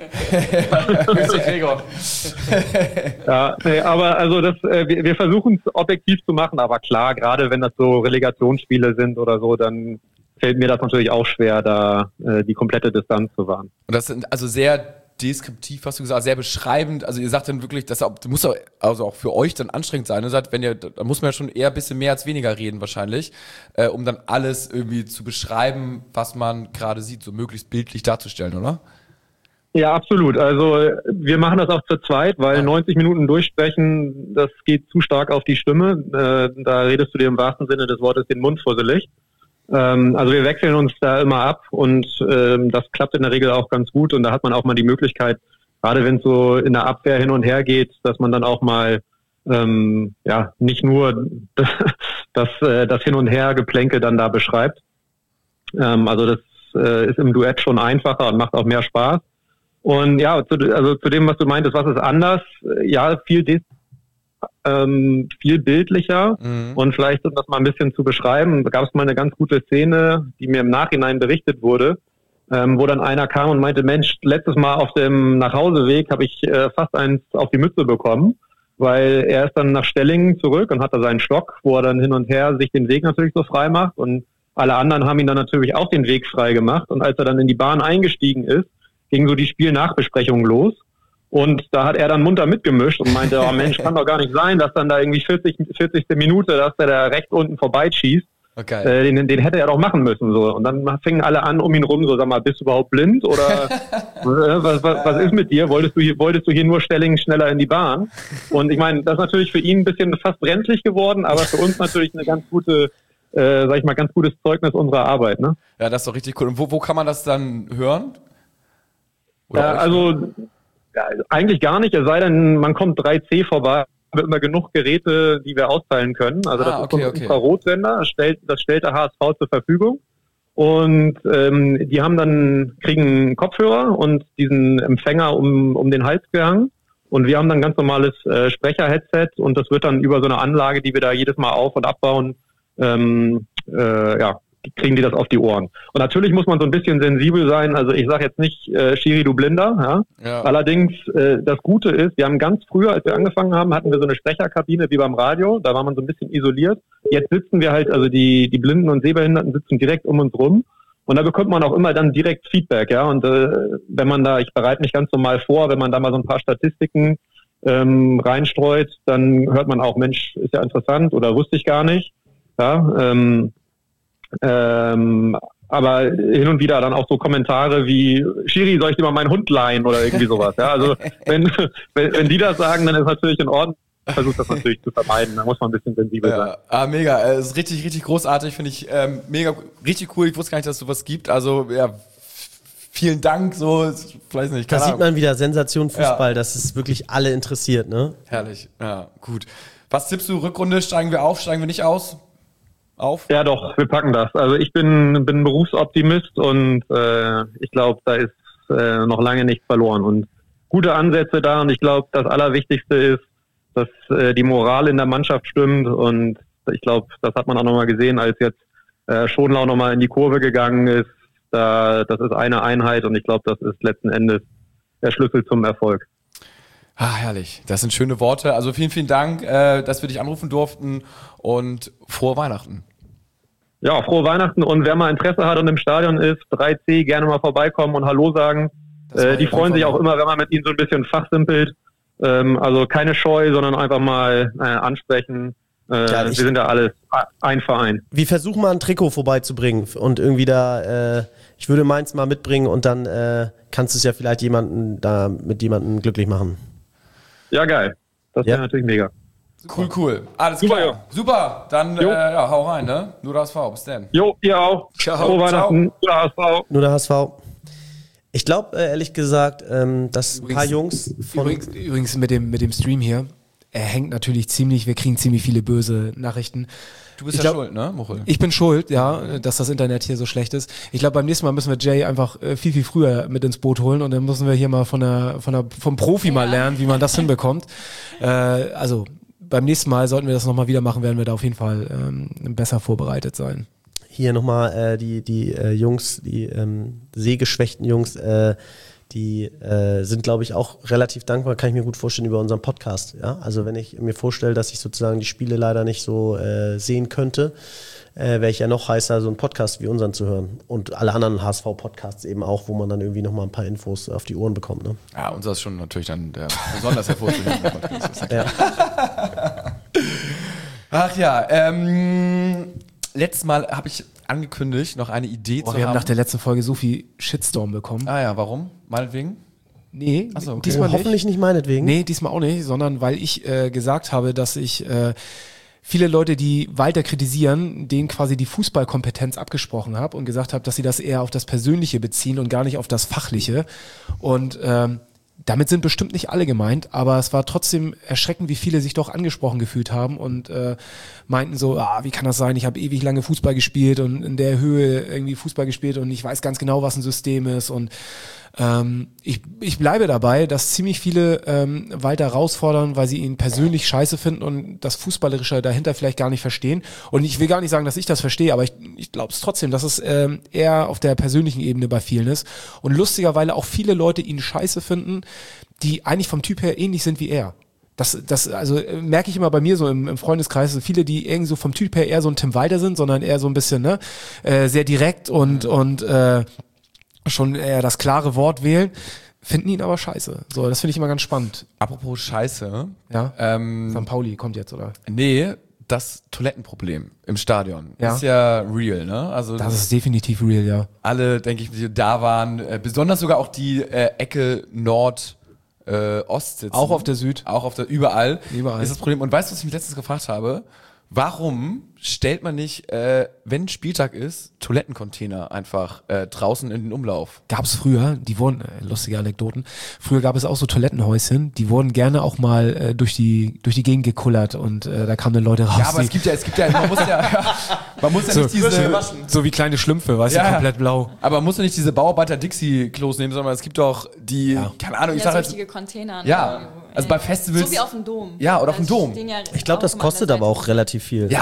Ja, nee, aber also das, äh, wir, wir versuchen es objektiv zu machen, aber klar, gerade wenn das so Relegationsspiele sind oder so, dann fällt mir das natürlich auch schwer, da äh, die komplette Distanz zu wahren. Und das sind also sehr deskriptiv, hast du gesagt, sehr beschreibend. Also ihr sagt dann wirklich, das muss auch, also auch für euch dann anstrengend sein. Ne? Sagt, wenn ihr, da muss man ja schon eher ein bisschen mehr als weniger reden wahrscheinlich, äh, um dann alles irgendwie zu beschreiben, was man gerade sieht, so möglichst bildlich darzustellen, oder? Ja, absolut. Also wir machen das auch zu zweit, weil ja. neunzig Minuten durchsprechen, das geht zu stark auf die Stimme. Äh, da redest du dir im wahrsten Sinne des Wortes den Mund fusselig. Ähm, also wir wechseln uns da immer ab und ähm, das klappt in der Regel auch ganz gut und da hat man auch mal die Möglichkeit, gerade wenn es so in der Abwehr hin und her geht, dass man dann auch mal ähm, ja nicht nur das, das, äh, das Hin und Her Geplänke dann da beschreibt. Ähm, also das äh, ist im Duett schon einfacher und macht auch mehr Spaß. Und ja, zu, also zu dem, was du meintest, was ist anders? Ja, viel des Ähm, viel bildlicher mhm. und vielleicht, um das mal ein bisschen zu beschreiben, gab es mal eine ganz gute Szene, die mir im Nachhinein berichtet wurde, ähm, wo dann einer kam und meinte, Mensch, letztes Mal auf dem Nachhauseweg habe ich äh, fast eins auf die Mütze bekommen, weil er ist dann nach Stellingen zurück und hat da seinen Stock, wo er dann hin und her sich den Weg natürlich so frei macht und alle anderen haben ihn dann natürlich auch den Weg frei gemacht und als er dann in die Bahn eingestiegen ist, ging so die Spielnachbesprechung los. Und da hat er dann munter mitgemischt und meinte, oh Mensch, kann doch gar nicht sein, dass dann da irgendwie vierzig, vierzigste Minute, dass der da rechts unten vorbeischießt. Okay. Äh, den, den hätte er doch machen müssen. So. Und dann fingen alle an um ihn rum, so, sag mal, bist du überhaupt blind? Oder äh, was, was, was ist mit dir? Wolltest du, hier, wolltest du hier nur Stellingen schneller in die Bahn? Und ich meine, das ist natürlich für ihn ein bisschen fast brenzlig geworden, aber für uns natürlich eine ganz gute, äh, sag ich mal, ganz gutes Zeugnis unserer Arbeit. Ne? Ja, das ist doch richtig cool. Und wo, wo kann man das dann hören? Oder äh, also... Ja, eigentlich gar nicht, es sei denn, man kommt drei C vorbei, haben immer genug Geräte, die wir austeilen können. Also ah, das okay, ist so ein okay. Infrarotsender, das stellt, das stellt der H S V zur Verfügung. Und ähm, die haben dann, kriegen einen Kopfhörer und diesen Empfänger um, um den Hals gehangen. Und wir haben dann ganz normales äh, Sprecher-Headset und das wird dann über so eine Anlage, die wir da jedes Mal auf- und abbauen, ähm, äh, ja, kriegen die das auf die Ohren. Und natürlich muss man so ein bisschen sensibel sein. Also ich sage jetzt nicht, äh, Schiri, du Blinder. Ja? Ja. Allerdings, äh, das Gute ist, wir haben ganz früher, als wir angefangen haben, hatten wir so eine Sprecherkabine wie beim Radio. Da war man so ein bisschen isoliert. Jetzt sitzen wir halt, also die, die Blinden und Sehbehinderten sitzen direkt um uns rum. Und da bekommt man auch immer dann direkt Feedback. Ja. Und äh, wenn man da, ich bereite mich ganz normal vor, wenn man da mal so ein paar Statistiken ähm, reinstreut, dann hört man auch, Mensch, ist ja interessant oder wusste ich gar nicht. Ja, ähm, Ähm, aber hin und wieder dann auch so Kommentare wie, Schiri, soll ich dir mal meinen Hund leihen oder irgendwie sowas. Ja, also wenn, wenn, wenn die das sagen, dann ist natürlich in Ordnung. Ich versuche das natürlich zu vermeiden, da muss man ein bisschen sensibel ja. sein. Ah, mega, es ist richtig, richtig großartig, finde ich ähm, mega, richtig cool. Ich wusste gar nicht, dass es sowas gibt, also ja, vielen Dank, so, vielleicht nicht. Da keine sieht Ahnung. man wieder Sensation Fußball, Ja. dass es wirklich alle interessiert, ne? Herrlich, ja, gut. Was tippst du, Rückrunde, steigen wir auf, steigen wir nicht aus? Auf? Ja doch, wir packen das. Also ich bin, bin Berufsoptimist und äh, ich glaube, da ist äh, noch lange nichts verloren und gute Ansätze da und ich glaube, das Allerwichtigste ist, dass äh, die Moral in der Mannschaft stimmt und ich glaube, das hat man auch nochmal gesehen, als jetzt äh, Schonlau nochmal in die Kurve gegangen ist. Da, das ist eine Einheit und ich glaube, das ist letzten Endes der Schlüssel zum Erfolg. Ah, herrlich. Das sind schöne Worte. Also vielen, vielen Dank, äh, dass wir dich anrufen durften und frohe Weihnachten. Ja, frohe Weihnachten und wer mal Interesse hat und im Stadion ist, drei C, gerne mal vorbeikommen und Hallo sagen. Äh, die freuen sich auch immer, wenn man mit ihnen so ein bisschen fachsimpelt. Ähm, also keine Scheu, sondern einfach mal äh, ansprechen. Äh, Ja, wir ich- sind ja alles ein Verein. Wir versuchen mal ein Trikot vorbeizubringen und irgendwie da, äh, ich würde meins mal mitbringen und dann äh, kannst du es ja vielleicht jemanden da mit jemandem glücklich machen. Ja, geil. Das Ja. wäre natürlich mega. Cool, cool. Alles Super, klar. ja. Super. Dann, äh, Jo. ja, hau rein, ne? Nur das V. Bis dann. Jo, ihr auch. Ciao. Frohe Weihnachten. Gute H S V. Nur der H S V. Ich glaube, äh, ehrlich gesagt, ähm, dass ein paar Jungs von... Übrigens, übrigens mit dem, mit dem Stream hier, er hängt natürlich ziemlich, wir kriegen ziemlich viele böse Nachrichten. Du bist Ich ja glaub- schuld, ne, Muchel? Ich bin schuld, ja, dass das Internet hier so schlecht ist. Ich glaube, beim nächsten Mal müssen wir Jay einfach äh, viel, viel früher mit ins Boot holen und dann müssen wir hier mal von der, von der, vom Profi mal lernen, wie man das hinbekommt. Äh, also, beim nächsten Mal sollten wir das nochmal wieder machen, werden wir da auf jeden Fall ähm, besser vorbereitet sein. Hier nochmal äh, die, die äh, Jungs, die ähm, sehgeschwächten Jungs, äh, die äh, sind, glaube ich, auch relativ dankbar, kann ich mir gut vorstellen, über unseren Podcast. Ja? Also wenn ich mir vorstelle, dass ich sozusagen die Spiele leider nicht so äh, sehen könnte, äh, wäre ich ja noch heißer, so einen Podcast wie unseren zu hören. Und alle anderen H S V-Podcasts eben auch, wo man dann irgendwie nochmal ein paar Infos auf die Ohren bekommt. Ne? Ja, unser ist schon natürlich dann der besonders hervorzuhebende Podcast. Ist ja klar. Ach ja, ähm, letztes Mal habe ich angekündigt, noch eine Idee Boah, zu wir haben haben. nach der letzten Folge so viel Shitstorm bekommen. Ah ja, warum? Meinetwegen? Nee, Ach so, okay. diesmal Oh, nicht. hoffentlich nicht meinetwegen. Nee, diesmal auch nicht, sondern weil ich äh, gesagt habe, dass ich äh, viele Leute, die Walter kritisieren, denen quasi die Fußballkompetenz abgesprochen habe und gesagt habe, dass sie das eher auf das Persönliche beziehen und gar nicht auf das Fachliche. Und ähm, damit sind bestimmt nicht alle gemeint, aber es war trotzdem erschreckend, wie viele sich doch angesprochen gefühlt haben und äh, meinten so, ah, wie kann das sein, ich habe ewig lange Fußball gespielt und in der Höhe irgendwie Fußball gespielt und ich weiß ganz genau, was ein System ist und ähm, ich, ich bleibe dabei, dass ziemlich viele ähm, Walter herausfordern, weil sie ihn persönlich scheiße finden und das Fußballerische dahinter vielleicht gar nicht verstehen. Und ich will gar nicht sagen, dass ich das verstehe, aber ich, ich glaube es trotzdem, dass es ähm, eher auf der persönlichen Ebene bei vielen ist. Und lustigerweise auch viele Leute ihn scheiße finden, die eigentlich vom Typ her ähnlich sind wie er. Das, das, also äh, merke ich immer bei mir so im, im Freundeskreis, so viele, die irgendwie so vom Typ her eher so ein Tim Walter sind, sondern eher so ein bisschen, ne, äh, sehr direkt und, und äh, schon eher das klare Wort wählen, finden ihn aber scheiße. So, das finde ich immer ganz spannend. Apropos Scheiße. Ja. Ähm, Sankt Pauli kommt jetzt, oder? nee, das Toilettenproblem im Stadion Ja. ist ja real, ne? Also Das ist definitiv real, ja. alle, denke ich, die da waren, äh, besonders sogar auch die äh, Ecke Nord äh, Ost sitzen. Auch auf der Süd. Auch auf der, überall. Überall. Ist das Problem. Und weißt du, was ich mich letztens gefragt habe? Warum stellt man nicht, äh, wenn Spieltag ist, Toilettencontainer einfach äh, draußen in den Umlauf? Gab es früher, die wurden, äh, lustige Anekdoten, früher gab es auch so Toilettenhäuschen, die wurden gerne auch mal äh, durch die durch die Gegend gekullert und äh, da kamen dann Leute raus. Ja, aber die, es gibt ja, es gibt ja, man muss ja, man muss ja so, nicht diese, so wie kleine Schlümpfe, weißt Ja. du, komplett blau. aber man muss ja nicht diese Bauarbeiter-Dixie-Klos nehmen, sondern es gibt doch die, keine Ahnung, ich Ja, sag so jetzt, richtige Container. ja, ne? also bei Festivals. So wie auf dem Dom. Ja, oder auf dem Da Dom. stehen ja Ich glaube, das auch immer an kostet der aber Seite. auch relativ viel. Ja, aber okay,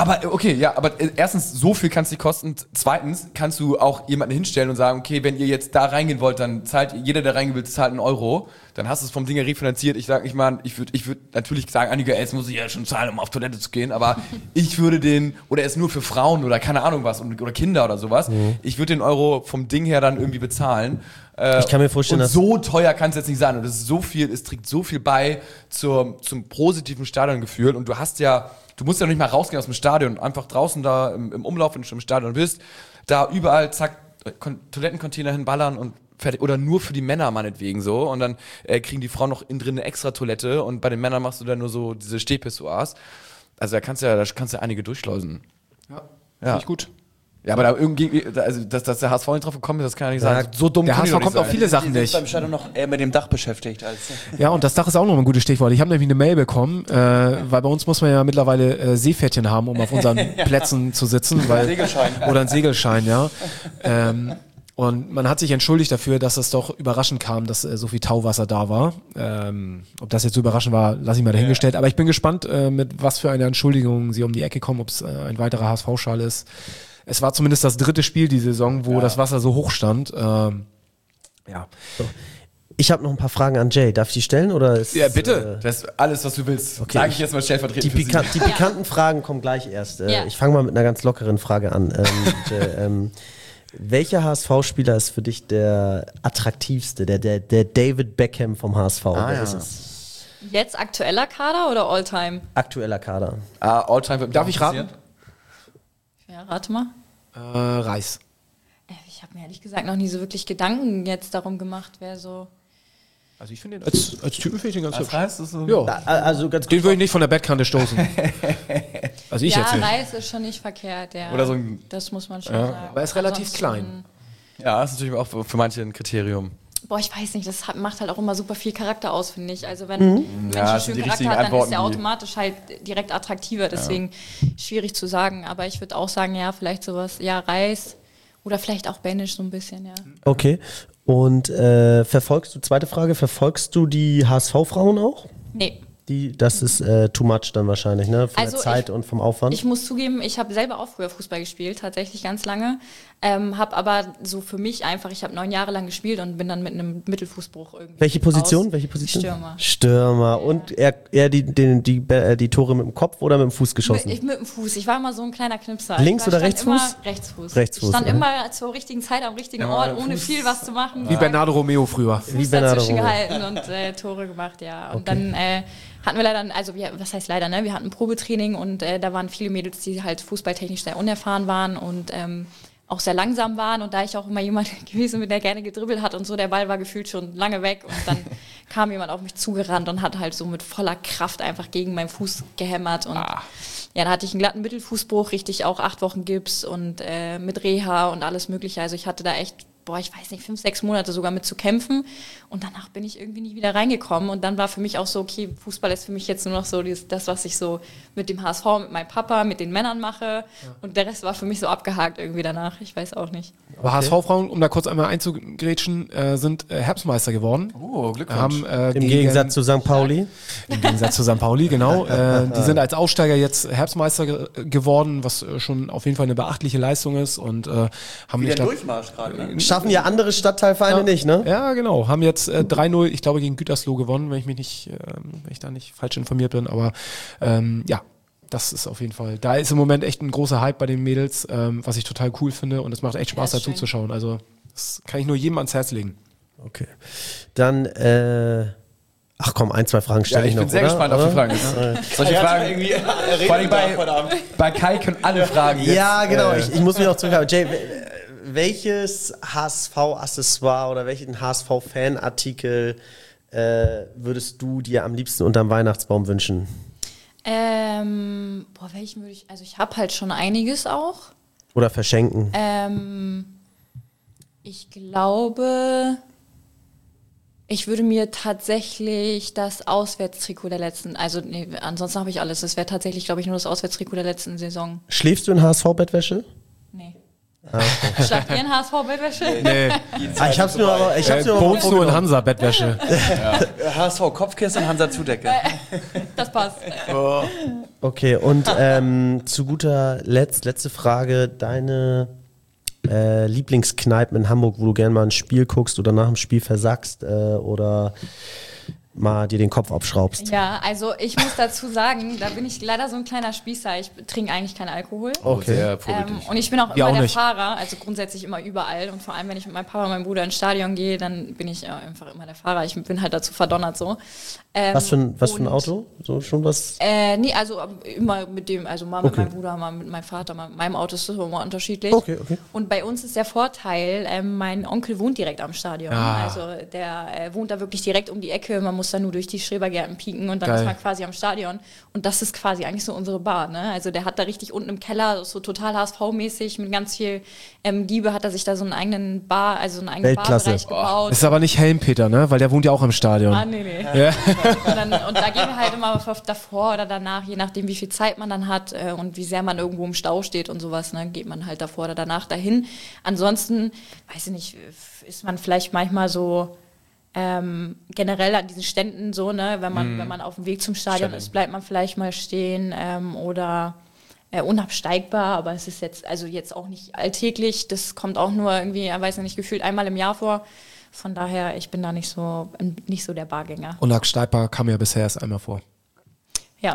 okay, ja, aber äh, erstens, so viel kann es nicht kosten. Zweitens kannst du auch jemanden hinstellen und sagen, okay, wenn ihr jetzt da reingehen wollt, dann zahlt jeder, der reingehen will, zahlt einen Euro. Dann hast du es vom Ding her refinanziert. Ich sag, ich meine, ich würde ich würd natürlich sagen, einige, jetzt muss ich ja schon zahlen, um auf Toilette zu gehen, aber ich würde den, oder er ist nur für Frauen oder keine Ahnung was, oder Kinder oder sowas, mhm. ich würde den Euro vom Ding her dann irgendwie bezahlen. Ich kann mir vorstellen, und dass so teuer kann es jetzt nicht sein. Und es ist so viel, es trägt so viel bei zur, zum positiven Stadiongefühl. Und du hast ja, du musst ja nicht mal rausgehen aus dem Stadion, einfach draußen da im, im Umlauf, wenn du schon im Stadion bist, da überall, zack, Kon- Toilettencontainer hinballern und fertig. Oder nur für die Männer meinetwegen so. Und dann äh, kriegen die Frauen noch innen drin eine extra Toilette und bei den Männern machst du dann nur so diese Stehpissoirs. Also da kannst du ja, da kannst du ja einige durchschleusen. Ja, ja. finde ich gut. Ja, aber da irgendwie, also dass, dass der H S V nicht drauf gekommen ist, das kann ja nicht sein. Ja, So dumm der kann H S V die doch kommt nicht auf sein. viele Sachen Die sind nicht. beim Stadion noch eher mit dem Dach beschäftigt als. Ja, und das Dach ist auch noch mal ein gutes Stichwort. Ich habe nämlich eine Mail bekommen, äh, weil bei uns muss man ja mittlerweile äh, Seepferdchen haben, um auf unseren Plätzen zu sitzen. Weil, Segelschein. Oder ein Segelschein, ja. Ähm, und man hat sich entschuldigt dafür, dass es doch überraschend kam, dass äh, so viel Tauwasser da war. Ähm, ob das jetzt so überraschend war, lasse ich mal dahingestellt. Aber ich bin gespannt, äh, mit was für einer Entschuldigung sie um die Ecke kommen, ob es äh, ein weiterer H S V-Schal ist. Es war zumindest das dritte Spiel die Saison, wo Ja. das Wasser so hoch stand. Ähm, ja. So. Ich habe noch ein paar Fragen an Jay. Darf ich die stellen? Oder ist, Ja, bitte. Äh, Das ist alles, was du willst. Okay. Sag ich jetzt mal stellvertretend die, für Sie. pika die pikanten Fragen kommen gleich erst. Äh, Ja. Ich fange mal mit einer ganz lockeren Frage an. Ähm, Jay, ähm, welcher H S V-Spieler ist für dich der attraktivste, der, der, der David Beckham vom H S V? Ah, Wer ja. ist es? Jetzt aktueller Kader oder Alltime? Aktueller Kader. Ah, Alltime wird mich Darf ich interessieren. Ja, rate mal. Äh, Reis. Äh, Ich habe mir ehrlich gesagt noch nie so wirklich Gedanken jetzt darum gemacht, wer so. Also ich finde den als, als Typen finde ich den ganz Was hübsch. heißt das so? Ja. Also ganz Den würde ich nicht von der Bettkante stoßen. Also ich ja, jetzt nicht. Reis ist schon nicht verkehrt, ja. Oder so ein- Das muss man schon Ja. sagen. Aber er ist relativ Ansonsten- klein. Ja, das ist natürlich auch für manche ein Kriterium. Boah, ich weiß nicht, das hat, macht halt auch immer super viel Charakter aus, finde ich. Also wenn ein Mensch Ja, einen das sind schönen die Charakter richtigen hat, dann Antworten, ist er die- automatisch halt direkt attraktiver. Deswegen schwierig zu sagen. Aber ich würde auch sagen, ja, vielleicht sowas, ja, Reis oder vielleicht auch Benisch so ein bisschen, ja. Okay. Und äh, verfolgst du, zweite Frage, verfolgst du die H S V-Frauen auch? Nee. Die, das ist äh, too much dann wahrscheinlich, ne? Von Also der Zeit ich- und vom Aufwand. Ich muss zugeben, ich habe selber auch früher Fußball gespielt, tatsächlich ganz lange. Ähm, habe aber so für mich einfach, ich habe neun Jahre lang gespielt und bin dann mit einem Mittelfußbruch irgendwie Welche Position? raus. Welche Position? Stürmer. Stürmer. Und er, er die, die, die, äh, die Tore mit dem Kopf oder mit dem Fuß geschossen? Ich mit dem Fuß. Ich war immer so ein kleiner Knipser. Links ich war, oder stand immer Rechtsfuß? Rechtsfuß. Rechtsfuß, Ich stand ja. immer zur richtigen Zeit am richtigen Ja, Ort, ohne Fuß- viel was zu machen. Wie Bernardo Romeo früher. Wie Fuß Bernardo dazwischen Romeo. gehalten und äh, Tore gemacht, ja. Und Okay. dann äh, hatten wir leider, also wir, was heißt leider, ne? Wir hatten ein Probetraining und äh, da waren viele Mädels, die halt fußballtechnisch sehr unerfahren waren und ähm, auch sehr langsam waren. Und da ich auch immer jemand gewesen bin, der gerne gedribbelt hat und so, der Ball war gefühlt schon lange weg und dann kam jemand auf mich zugerannt und hat halt so mit voller Kraft einfach gegen meinen Fuß gehämmert und Ah. ja, da hatte ich einen glatten Mittelfußbruch, richtig auch acht Wochen Gips und äh, mit Reha und alles mögliche. Also ich hatte da echt, boah, ich weiß nicht, fünf, sechs Monate sogar mit zu kämpfen. Und danach bin ich irgendwie nie wieder reingekommen. Und dann war für mich auch so, okay, Fußball ist für mich jetzt nur noch so dieses, das, was ich so mit dem H S V, mit meinem Papa, mit den Männern mache. Und der Rest war für mich so abgehakt irgendwie danach. Ich weiß auch nicht. Aber H S V-Frauen, um da kurz einmal einzugrätschen, äh, sind äh, Herbstmeister geworden. Oh, Glückwunsch. Haben, äh, Im gegen- Gegensatz zu Sankt Pauli. Im Gegensatz zu Sankt Pauli, genau. Äh, die sind als Aufsteiger jetzt Herbstmeister ge geworden, was äh, schon auf jeden Fall eine beachtliche Leistung ist. Und äh, haben Wieder ich glaub- Durchmarsch gerade, ne? Schaffen ja andere Stadtteilvereine nicht, ne? Ja, genau. Haben jetzt äh, drei null, ich glaube, gegen Gütersloh gewonnen, wenn ich mich nicht, ähm, wenn ich da nicht falsch informiert bin. Aber ähm, ja, das ist auf jeden Fall. Da ist im Moment echt ein großer Hype bei den Mädels, ähm, was ich total cool finde. Und es macht echt Spaß, Ja, ist dazu schön. zu schauen. Also das kann ich nur jedem ans Herz legen. Okay. Dann, äh, ach komm, ein, zwei Fragen Ja, stelle ich ich noch, bin sehr oder? gespannt auf die Oder? Fragen. Solche Fragen, irgendwie vor allem bei, bei Kai können alle Fragen jetzt, Ja, genau. äh, Ich, ich muss mich auch zurückhalten. Jay, w- welches H S V-Accessoire oder welchen H S V-Fanartikel äh, würdest du dir am liebsten unterm Weihnachtsbaum wünschen? Ähm, boah, welchen würde ich, also ich habe halt schon einiges auch. Oder verschenken? Ähm, ich glaube, ich würde mir tatsächlich das Auswärtstrikot der letzten, also nee, ansonsten habe ich alles. Es wäre tatsächlich, glaube ich, nur das Auswärtstrikot der letzten Saison. Schläfst du in H S V-Bettwäsche? Nee. Schlagt ihr ein H S V-Bettwäsche? Nee. Ah, ich hab's nur aber, ich hab's Äh, nur bei aber uns nur in Hansa-Bettwäsche. H S V Kopfkissen, Hansa Zudecke. Das passt. Okay, und ähm, zu guter Letzt, letzte Frage, deine äh, Lieblingskneipen in Hamburg, wo du gerne mal ein Spiel guckst oder nach dem Spiel versackst äh, oder mal dir den Kopf abschraubst. Ja, also ich muss dazu sagen, da bin ich leider so ein kleiner Spießer. Ich trinke eigentlich keinen Alkohol. Okay. Sehr Ähm, vorbildlich. und ich bin auch Wir immer auch der nicht. Fahrer, also grundsätzlich immer überall. Und vor allem, wenn ich mit meinem Papa und meinem Bruder ins Stadion gehe, dann bin ich äh, einfach immer der Fahrer. Ich bin halt dazu verdonnert so. Ähm, Was für ein, was für ein und, Auto? So schon was? Äh, nee, also äh, immer mit dem, also mal mit Okay. meinem Bruder, mal mit meinem Vater, mal mit meinem Auto ist das immer unterschiedlich. Okay, okay. Und bei uns ist der Vorteil, ähm, mein Onkel wohnt direkt am Stadion. Ah. Also der äh, wohnt da wirklich direkt um die Ecke. Man muss da nur durch die Schrebergärten pieken und dann Geil. ist man quasi am Stadion. Und das ist quasi eigentlich so unsere Bar. Ne? Also der hat da richtig unten im Keller, so total H S V-mäßig, mit ganz viel ähm, Liebe hat er sich da so einen eigenen Bar, also einen eigenen Weltklasse. Barbereich gebaut. Ist aber nicht Helmpeter, ne? Weil der wohnt ja auch im Stadion. Ah, nee, nee. Ja. Und, dann, und da gehen wir halt immer davor oder danach, je nachdem, wie viel Zeit man dann hat äh, und wie sehr man irgendwo im Stau steht und sowas, ne, geht man halt davor oder danach dahin. Ansonsten, weiß ich nicht, ist man vielleicht manchmal so ähm, generell an diesen Ständen so, ne, wenn man, wenn man auf dem Weg zum Stadion Stellen. ist, bleibt man vielleicht mal stehen ähm, oder äh, unabsteigbar, aber es ist jetzt, also jetzt auch nicht alltäglich, das kommt auch nur irgendwie, ich weiß nicht, gefühlt einmal im Jahr vor. Von daher, ich bin da nicht so, nicht so der Bargänger. Und Lak Steiper kam ja bisher erst einmal vor. Ja.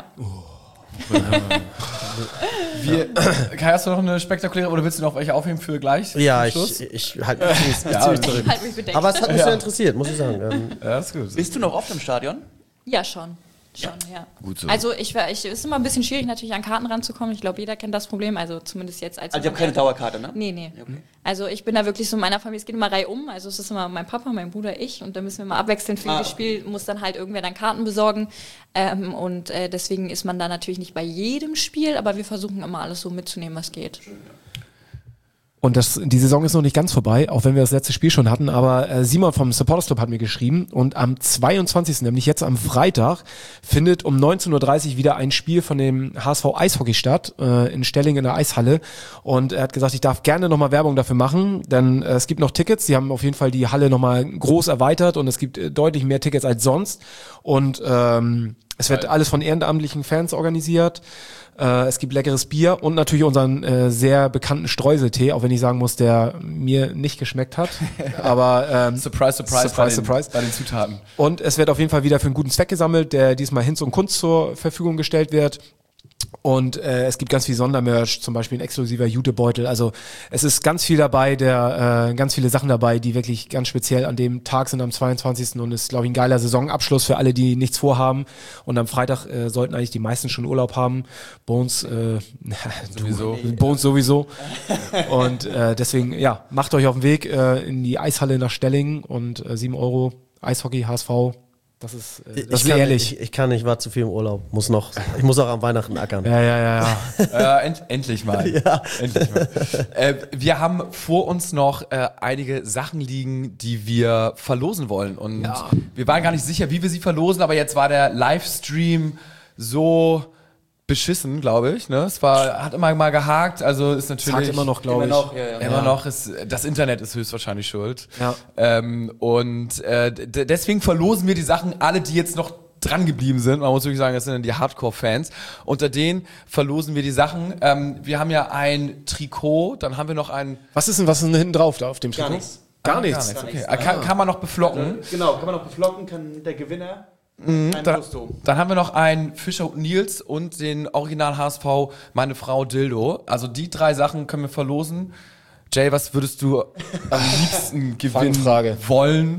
Wir, Kai, hast du noch eine spektakuläre oder willst du noch welche aufheben für gleich? Ja, zum ich, Schluss? ich halt mich ziemlich, Ja, ziemlich zurück. Halt mich bedeckt. Aber es hat mich Ja. sehr interessiert, muss ich sagen. Ähm, Ja, ist gut. Bist du noch oft im Stadion? Ja, schon. Schon, ja. Gut so. Also ich, war- ich ist immer ein bisschen schwierig, natürlich an Karten ranzukommen. Ich glaube, jeder kennt das Problem. Also zumindest jetzt als. Also ich habe keine Dauerkarte, ne? Nee, nee. Also ich bin da wirklich so in meiner Familie, es geht immer reihum. Also es ist immer mein Papa, mein Bruder, ich und da müssen wir mal abwechselnd für Ah, jedes Spiel, muss dann halt irgendwer dann Karten besorgen. Ähm, und äh, deswegen ist man da natürlich nicht bei jedem Spiel, aber wir versuchen immer alles so mitzunehmen, was geht. Und das, die Saison ist noch nicht ganz vorbei, auch wenn wir das letzte Spiel schon hatten, aber äh, Simon vom Supporters Club hat mir geschrieben und am zweiundzwanzigsten, nämlich jetzt am Freitag, findet um neunzehn Uhr dreißig wieder ein Spiel von dem H S V Eishockey statt, äh, in Stelling in der Eishalle, und er hat gesagt, ich darf gerne nochmal Werbung dafür machen, denn äh, es gibt noch Tickets, die haben auf jeden Fall die Halle nochmal groß erweitert und es gibt äh, deutlich mehr Tickets als sonst und ähm, es wird alles von ehrenamtlichen Fans organisiert. Äh, es gibt leckeres Bier und natürlich unseren äh, sehr bekannten Streuseltee, auch wenn ich sagen muss, der mir nicht geschmeckt hat. Aber ähm, Surprise, surprise, surprise, bei, den, surprise. bei den Zutaten. Und es wird auf jeden Fall wieder für einen guten Zweck gesammelt, der diesmal Hinz und Kunst zur Verfügung gestellt wird. Und äh, es gibt ganz viel Sondermerch, zum Beispiel ein exklusiver Jutebeutel. Also es ist ganz viel dabei, der äh, ganz viele Sachen dabei, die wirklich ganz speziell an dem Tag sind, am zweiundzwanzigsten Und es ist, glaube ich, ein geiler Saisonabschluss für alle, die nichts vorhaben. Und am Freitag äh, sollten eigentlich die meisten schon Urlaub haben. Bones äh, Sowieso. Du, Bones sowieso. Und äh, deswegen, ja, macht euch auf den Weg äh, in die Eishalle nach Stellingen und äh, sieben Euro Eishockey, H S V. Das ist, äh, ich, das ist kann, ehrlich. ich, ich kann nicht, war zu viel im Urlaub. Muss noch, ich muss auch am Weihnachten ackern. Ja, ja, ja, ja. Äh, end, endlich mal. Endlich mal. Äh, wir haben vor uns noch äh, einige Sachen liegen, die wir verlosen wollen. Und Ja. wir waren gar nicht sicher, wie wir sie verlosen, aber jetzt war der Livestream so beschissen, glaube ich. Ne? Es war, hat immer mal gehakt, also ist natürlich. Hakt immer noch, glaube Immer ich. noch, ja, ja. Immer Ja. noch ist das Internet ist höchstwahrscheinlich schuld. Ja. Ähm, und äh, d- deswegen verlosen wir die Sachen, alle, die jetzt noch dran geblieben sind. Man muss wirklich sagen, das sind dann die Hardcore-Fans. Unter denen verlosen wir die Sachen. Ähm, wir haben ja ein Trikot, dann haben wir noch ein. Was ist denn, was ist denn hinten drauf da auf dem Trikot? nichts. Gar Ah, nichts. Okay. Ah, Kann, kann man noch beflocken. Genau, kann man noch beflocken, kann der Gewinner ein Da, Gusto. dann haben wir noch einen Fischer und Nils und den Original H S V Meine Frau Dildo. Also die drei Sachen können wir verlosen. Jay, was würdest du am liebsten gewinnen Fangfrage. wollen?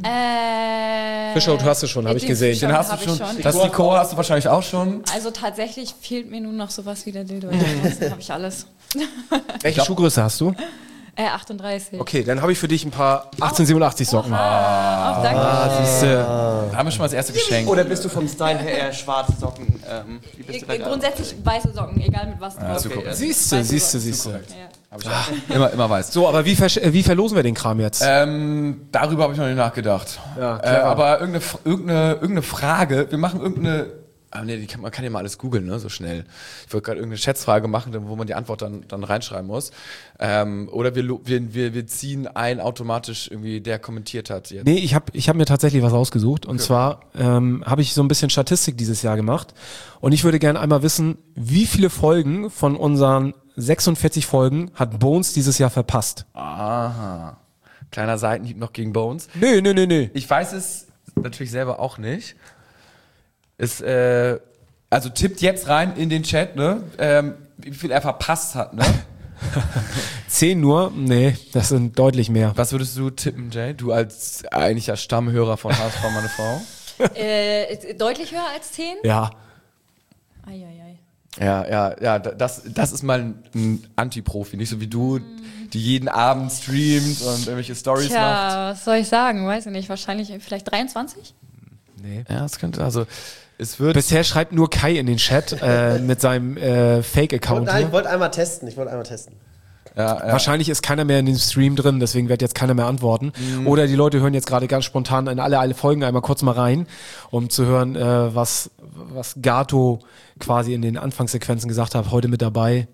Äh, Fischer, du hast es schon, habe ich den gesehen. Fischer Den hast hab du ich schon. Das Trikot hast du wahrscheinlich auch schon. Also tatsächlich fehlt mir nur noch sowas wie der Dildo. Ansonsten habe ich alles. Welche Schuhgröße hast du? Äh, achtunddreißig. Okay, dann habe ich für dich ein paar achtzehnhundertsiebenundachtzig Socken. Ah, danke. Ah, siehste. Da haben wir schon mal das erste Geschenk. Oder bist du vom Style her eher schwarze Socken? Ähm, wie bist du da Äh, gerade? Grundsätzlich weiße Socken, egal mit was drauf. super. ja. Siehste, siehste, siehste. Ja. Immer, immer weiß. So, aber wie, versch- äh, wie verlosen wir den Kram jetzt? Ähm, darüber habe ich noch nicht nachgedacht. Ja, äh, clever. aber irgendeine, F- irgendeine, irgendeine Frage, wir machen irgendeine Ah, nee, die kann, man kann ja mal alles googeln, ne, so schnell. Ich wollte gerade irgendeine Schätzfrage machen, wo man die Antwort dann, dann reinschreiben muss. Ähm, oder wir, lo- wir, wir, wir ziehen ein automatisch irgendwie, der kommentiert hat jetzt. Nee, ich habe ich hab mir tatsächlich was ausgesucht. Und zwar ähm, habe ich so ein bisschen Statistik dieses Jahr gemacht. Und ich würde gerne einmal wissen, wie viele Folgen von unseren sechsundvierzig Folgen hat Bones dieses Jahr verpasst? Aha. Kleiner Seitenhieb noch gegen Bones. Nö, nö, nö, nö. Ich weiß es natürlich selber auch nicht. Ist, äh, also tippt jetzt rein in den Chat, ne? Ähm, wie viel er verpasst hat, ne? Zehn nur? Nee, das sind deutlich mehr. Was würdest du tippen, Jay? Du als eigentlicher Stammhörer von H S V, meine Frau. Äh, deutlich höher als zehn? Ja. Eieiei. Ja, ja, ja, das, das ist mal ein, ein Anti-Profi, nicht so wie du, die jeden Abend streamt und irgendwelche Stories macht. Tja, was soll ich sagen? Weiß ich nicht. Wahrscheinlich vielleicht dreiundzwanzig? Nee. Ja, das könnte, also, es wird. Bisher schreibt nur Kai in den Chat äh, mit seinem äh, Fake-Account. Nein, ich hier. wollte einmal testen. Ich wollte einmal testen. Ja, ja. Wahrscheinlich ist keiner mehr in dem Stream drin, deswegen wird jetzt keiner mehr antworten. Mhm. Oder die Leute hören jetzt gerade ganz spontan in alle, alle Folgen einmal kurz mal rein, um zu hören, äh, was, was Gato quasi in den Anfangssequenzen gesagt hat, heute mit dabei.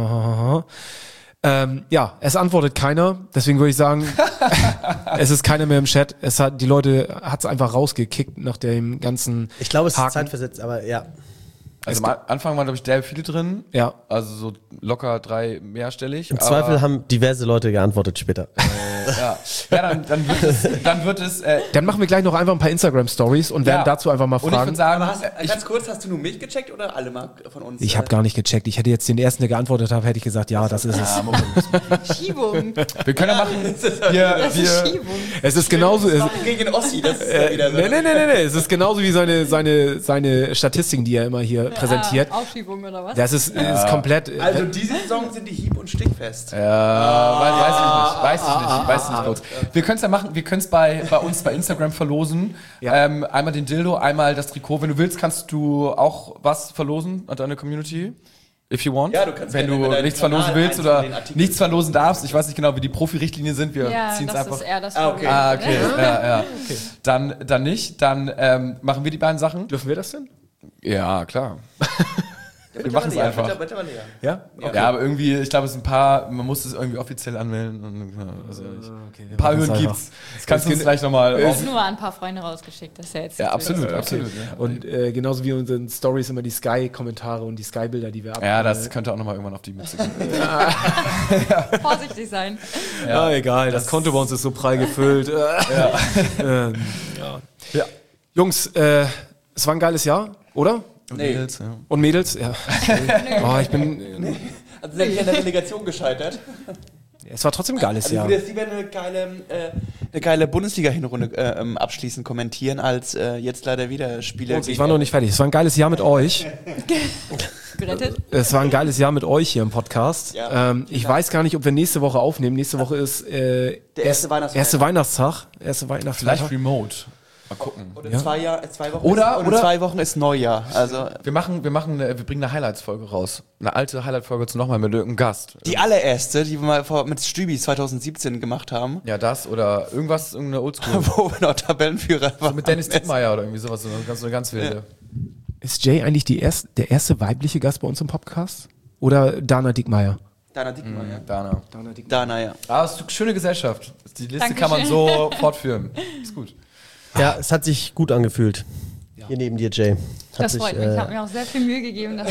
ähm, ja, es antwortet keiner, deswegen würde ich sagen, es ist keiner mehr im Chat. Es hat, die Leute hat es einfach rausgekickt nach dem ganzen Ich glaube, es ist Haken. zeitversetzt, aber ja. Also am Anfang waren, glaube ich, der viele drin. Ja. Also so locker drei mehrstellig. Im aber, Zweifel haben diverse Leute geantwortet später. Äh, ja, ja dann, dann wird es, dann wird es äh, Dann machen wir gleich noch einfach ein paar Instagram-Stories und werden ja. dazu einfach mal Und ich fragen. würde sagen, Aber hast, ich, ganz kurz, hast du nur mich gecheckt oder alle mal von uns? Ich habe gar nicht gecheckt. Ich hätte jetzt den ersten, der geantwortet hat, hätte ich gesagt, ja, das ist es. Schiebung. wir können ja machen, wir, Das ist wir, Schiebung. Es ist genauso. Es, Gegen Ossi, das ist äh, wieder so. nee, nee, nee, nee, nee. Es ist genauso wie seine, seine, seine Statistiken, die er immer hier präsentiert. Ah, Aufschiebung oder was? Das ist, ist komplett. äh, Also diese Saison sind die hieb- und stickfest. ja, weiß, weiß ich nicht, weiß ich nicht, weiß ich nicht kurz. Wir können es ja machen, wir können es bei, bei uns bei Instagram verlosen. Ja. Ähm, einmal den Dildo, einmal das Trikot. Wenn du willst, kannst du auch was verlosen an deine Community. If you want. Ja, du kannst Wenn gerne du über deinen nichts Kanal verlosen willst eins oder von den Artikeln- nichts verlosen darfst, ich weiß nicht genau, wie die Profi-Richtlinien sind, wir ja, ziehen es das einfach. ist eher das Ah, Problem. okay. Ah, okay. Ja, ja. Dann, dann nicht. Dann ähm, machen wir die beiden Sachen. Dürfen wir das denn? Ja, klar. wir machen es einfach. Bitte, bitte mal näher. Ja? Ja, aber irgendwie, ich glaube, es sind ein paar, man muss es irgendwie offiziell anmelden. Und, ja, also ich, Okay, ein paar das ist Hürden einfach- gibt's. Das kannst du uns gleich nochmal Ich auf. habe nur an ein paar Freunde rausgeschickt. Das ist ja jetzt Ja, nicht absolut, wirklich- absolut. Ja. Und äh, genauso wie in unseren Stories immer die Sky-Kommentare und die Sky-Bilder, die wir ab. Ja, das könnte auch nochmal irgendwann auf die Mütze gehen. Vorsichtig sein. Ja, egal. Das, Konto bei uns ist so prall gefüllt. ja. ähm, ja. Ja. Jungs, äh, es war ein geiles Jahr, oder? Und Nee. Mädels, ja. Und Mädels? Ja. oh, ich bin. Also sind wir in der Relegation gescheitert. Es war trotzdem ein geiles Also ich Jahr. würde jetzt lieber eine geile, äh, eine geile Bundesliga-Hinrunde äh, ähm, abschließend kommentieren, als äh, jetzt leider wieder Spiele. Jungs, ich war noch nicht fertig. Es war ein geiles Jahr mit euch. Gerettet. Es war ein geiles Jahr mit euch hier im Podcast. Ja. Ähm, ich weiß gar nicht, ob wir nächste Woche aufnehmen. Nächste Woche ist äh, Der erste Weihnachtstag. erste Weihnachtstag. Erste Weihnachtstag. Vielleicht remote. Mal gucken. Und in zwei, Jahr, in zwei Wochen Oder- ist, und oder- in zwei Wochen ist Neujahr. Also Wir machen, wir machen, eine, wir bringen eine Highlights-Folge raus. Eine alte Highlight-Folge zu nochmal mit irgendeinem Gast. die allererste, die wir mal vor, mit Stübi zwanzig siebzehn gemacht haben, Ja, das oder irgendwas, irgendeine Oldschool. wo wir noch Tabellenführer waren. Mit Dennis Dittmeier oder irgendwie sowas, so eine ganz, so eine ganz wilde. Ist Jay eigentlich die erst, der erste weibliche Gast bei uns im Podcast? Oder Dana Dickmeier? Dana Dickmeyer. Dana. Dana, ja. Ah, es ist eine schöne Gesellschaft. Die Liste Dankeschön. kann man so fortführen. Ist gut. Ja, es hat sich gut angefühlt. Hier neben dir, Jay. Hat Das sich, freut mich. äh, Ich habe mir auch sehr viel Mühe gegeben, dass du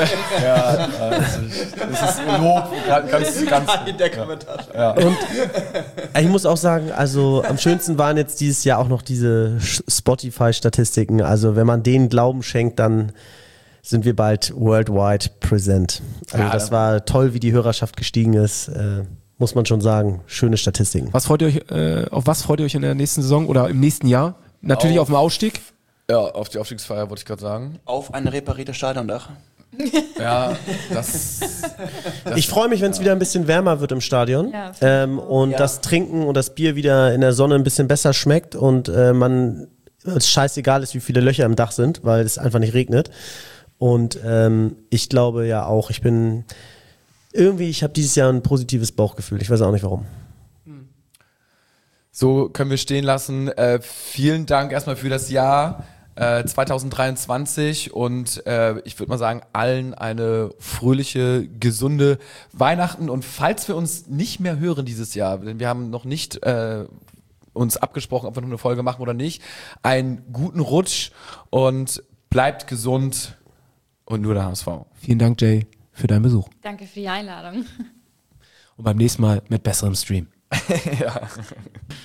Ja, das ist, das ist Lob. Ganz, ganz, In der Kommentar. Und ich muss auch sagen, also am schönsten waren jetzt dieses Jahr auch noch diese Sch- Spotify-Statistiken. Also wenn man denen Glauben schenkt, dann sind wir bald worldwide present. Also Ja, das war toll, wie die Hörerschaft gestiegen ist. Äh, muss man schon sagen. Schöne Statistiken. Was freut ihr euch, äh, auf was freut ihr euch in der nächsten Saison oder im nächsten Jahr? Natürlich auf, Auf- dem Ausstieg. Ja, auf die Aufstiegsfeier wollte ich gerade sagen. Auf ein repariertes Stadiondach. Ja, das. Ich freue mich, wenn es wieder ein bisschen wärmer wird im Stadion Ja, ähm, und Ja. das Trinken und das Bier wieder in der Sonne ein bisschen besser schmeckt und äh, man es scheißegal ist, wie viele Löcher im Dach sind, weil es einfach nicht regnet. Und ähm, ich glaube ja auch, ich bin irgendwie, ich habe dieses Jahr ein positives Bauchgefühl. Ich weiß auch nicht warum. So können wir stehen lassen. Äh, vielen Dank erstmal für das Jahr. äh, zwanzig dreiundzwanzig und äh, ich würde mal sagen, allen eine fröhliche, gesunde Weihnachten und falls wir uns nicht mehr hören dieses Jahr, denn wir haben noch nicht äh, uns abgesprochen, ob wir noch eine Folge machen oder nicht, einen guten Rutsch und bleibt gesund und nur der H S V. Vielen Dank, Jay, für deinen Besuch. Danke für die Einladung. Und beim nächsten Mal mit besserem Stream. Ja.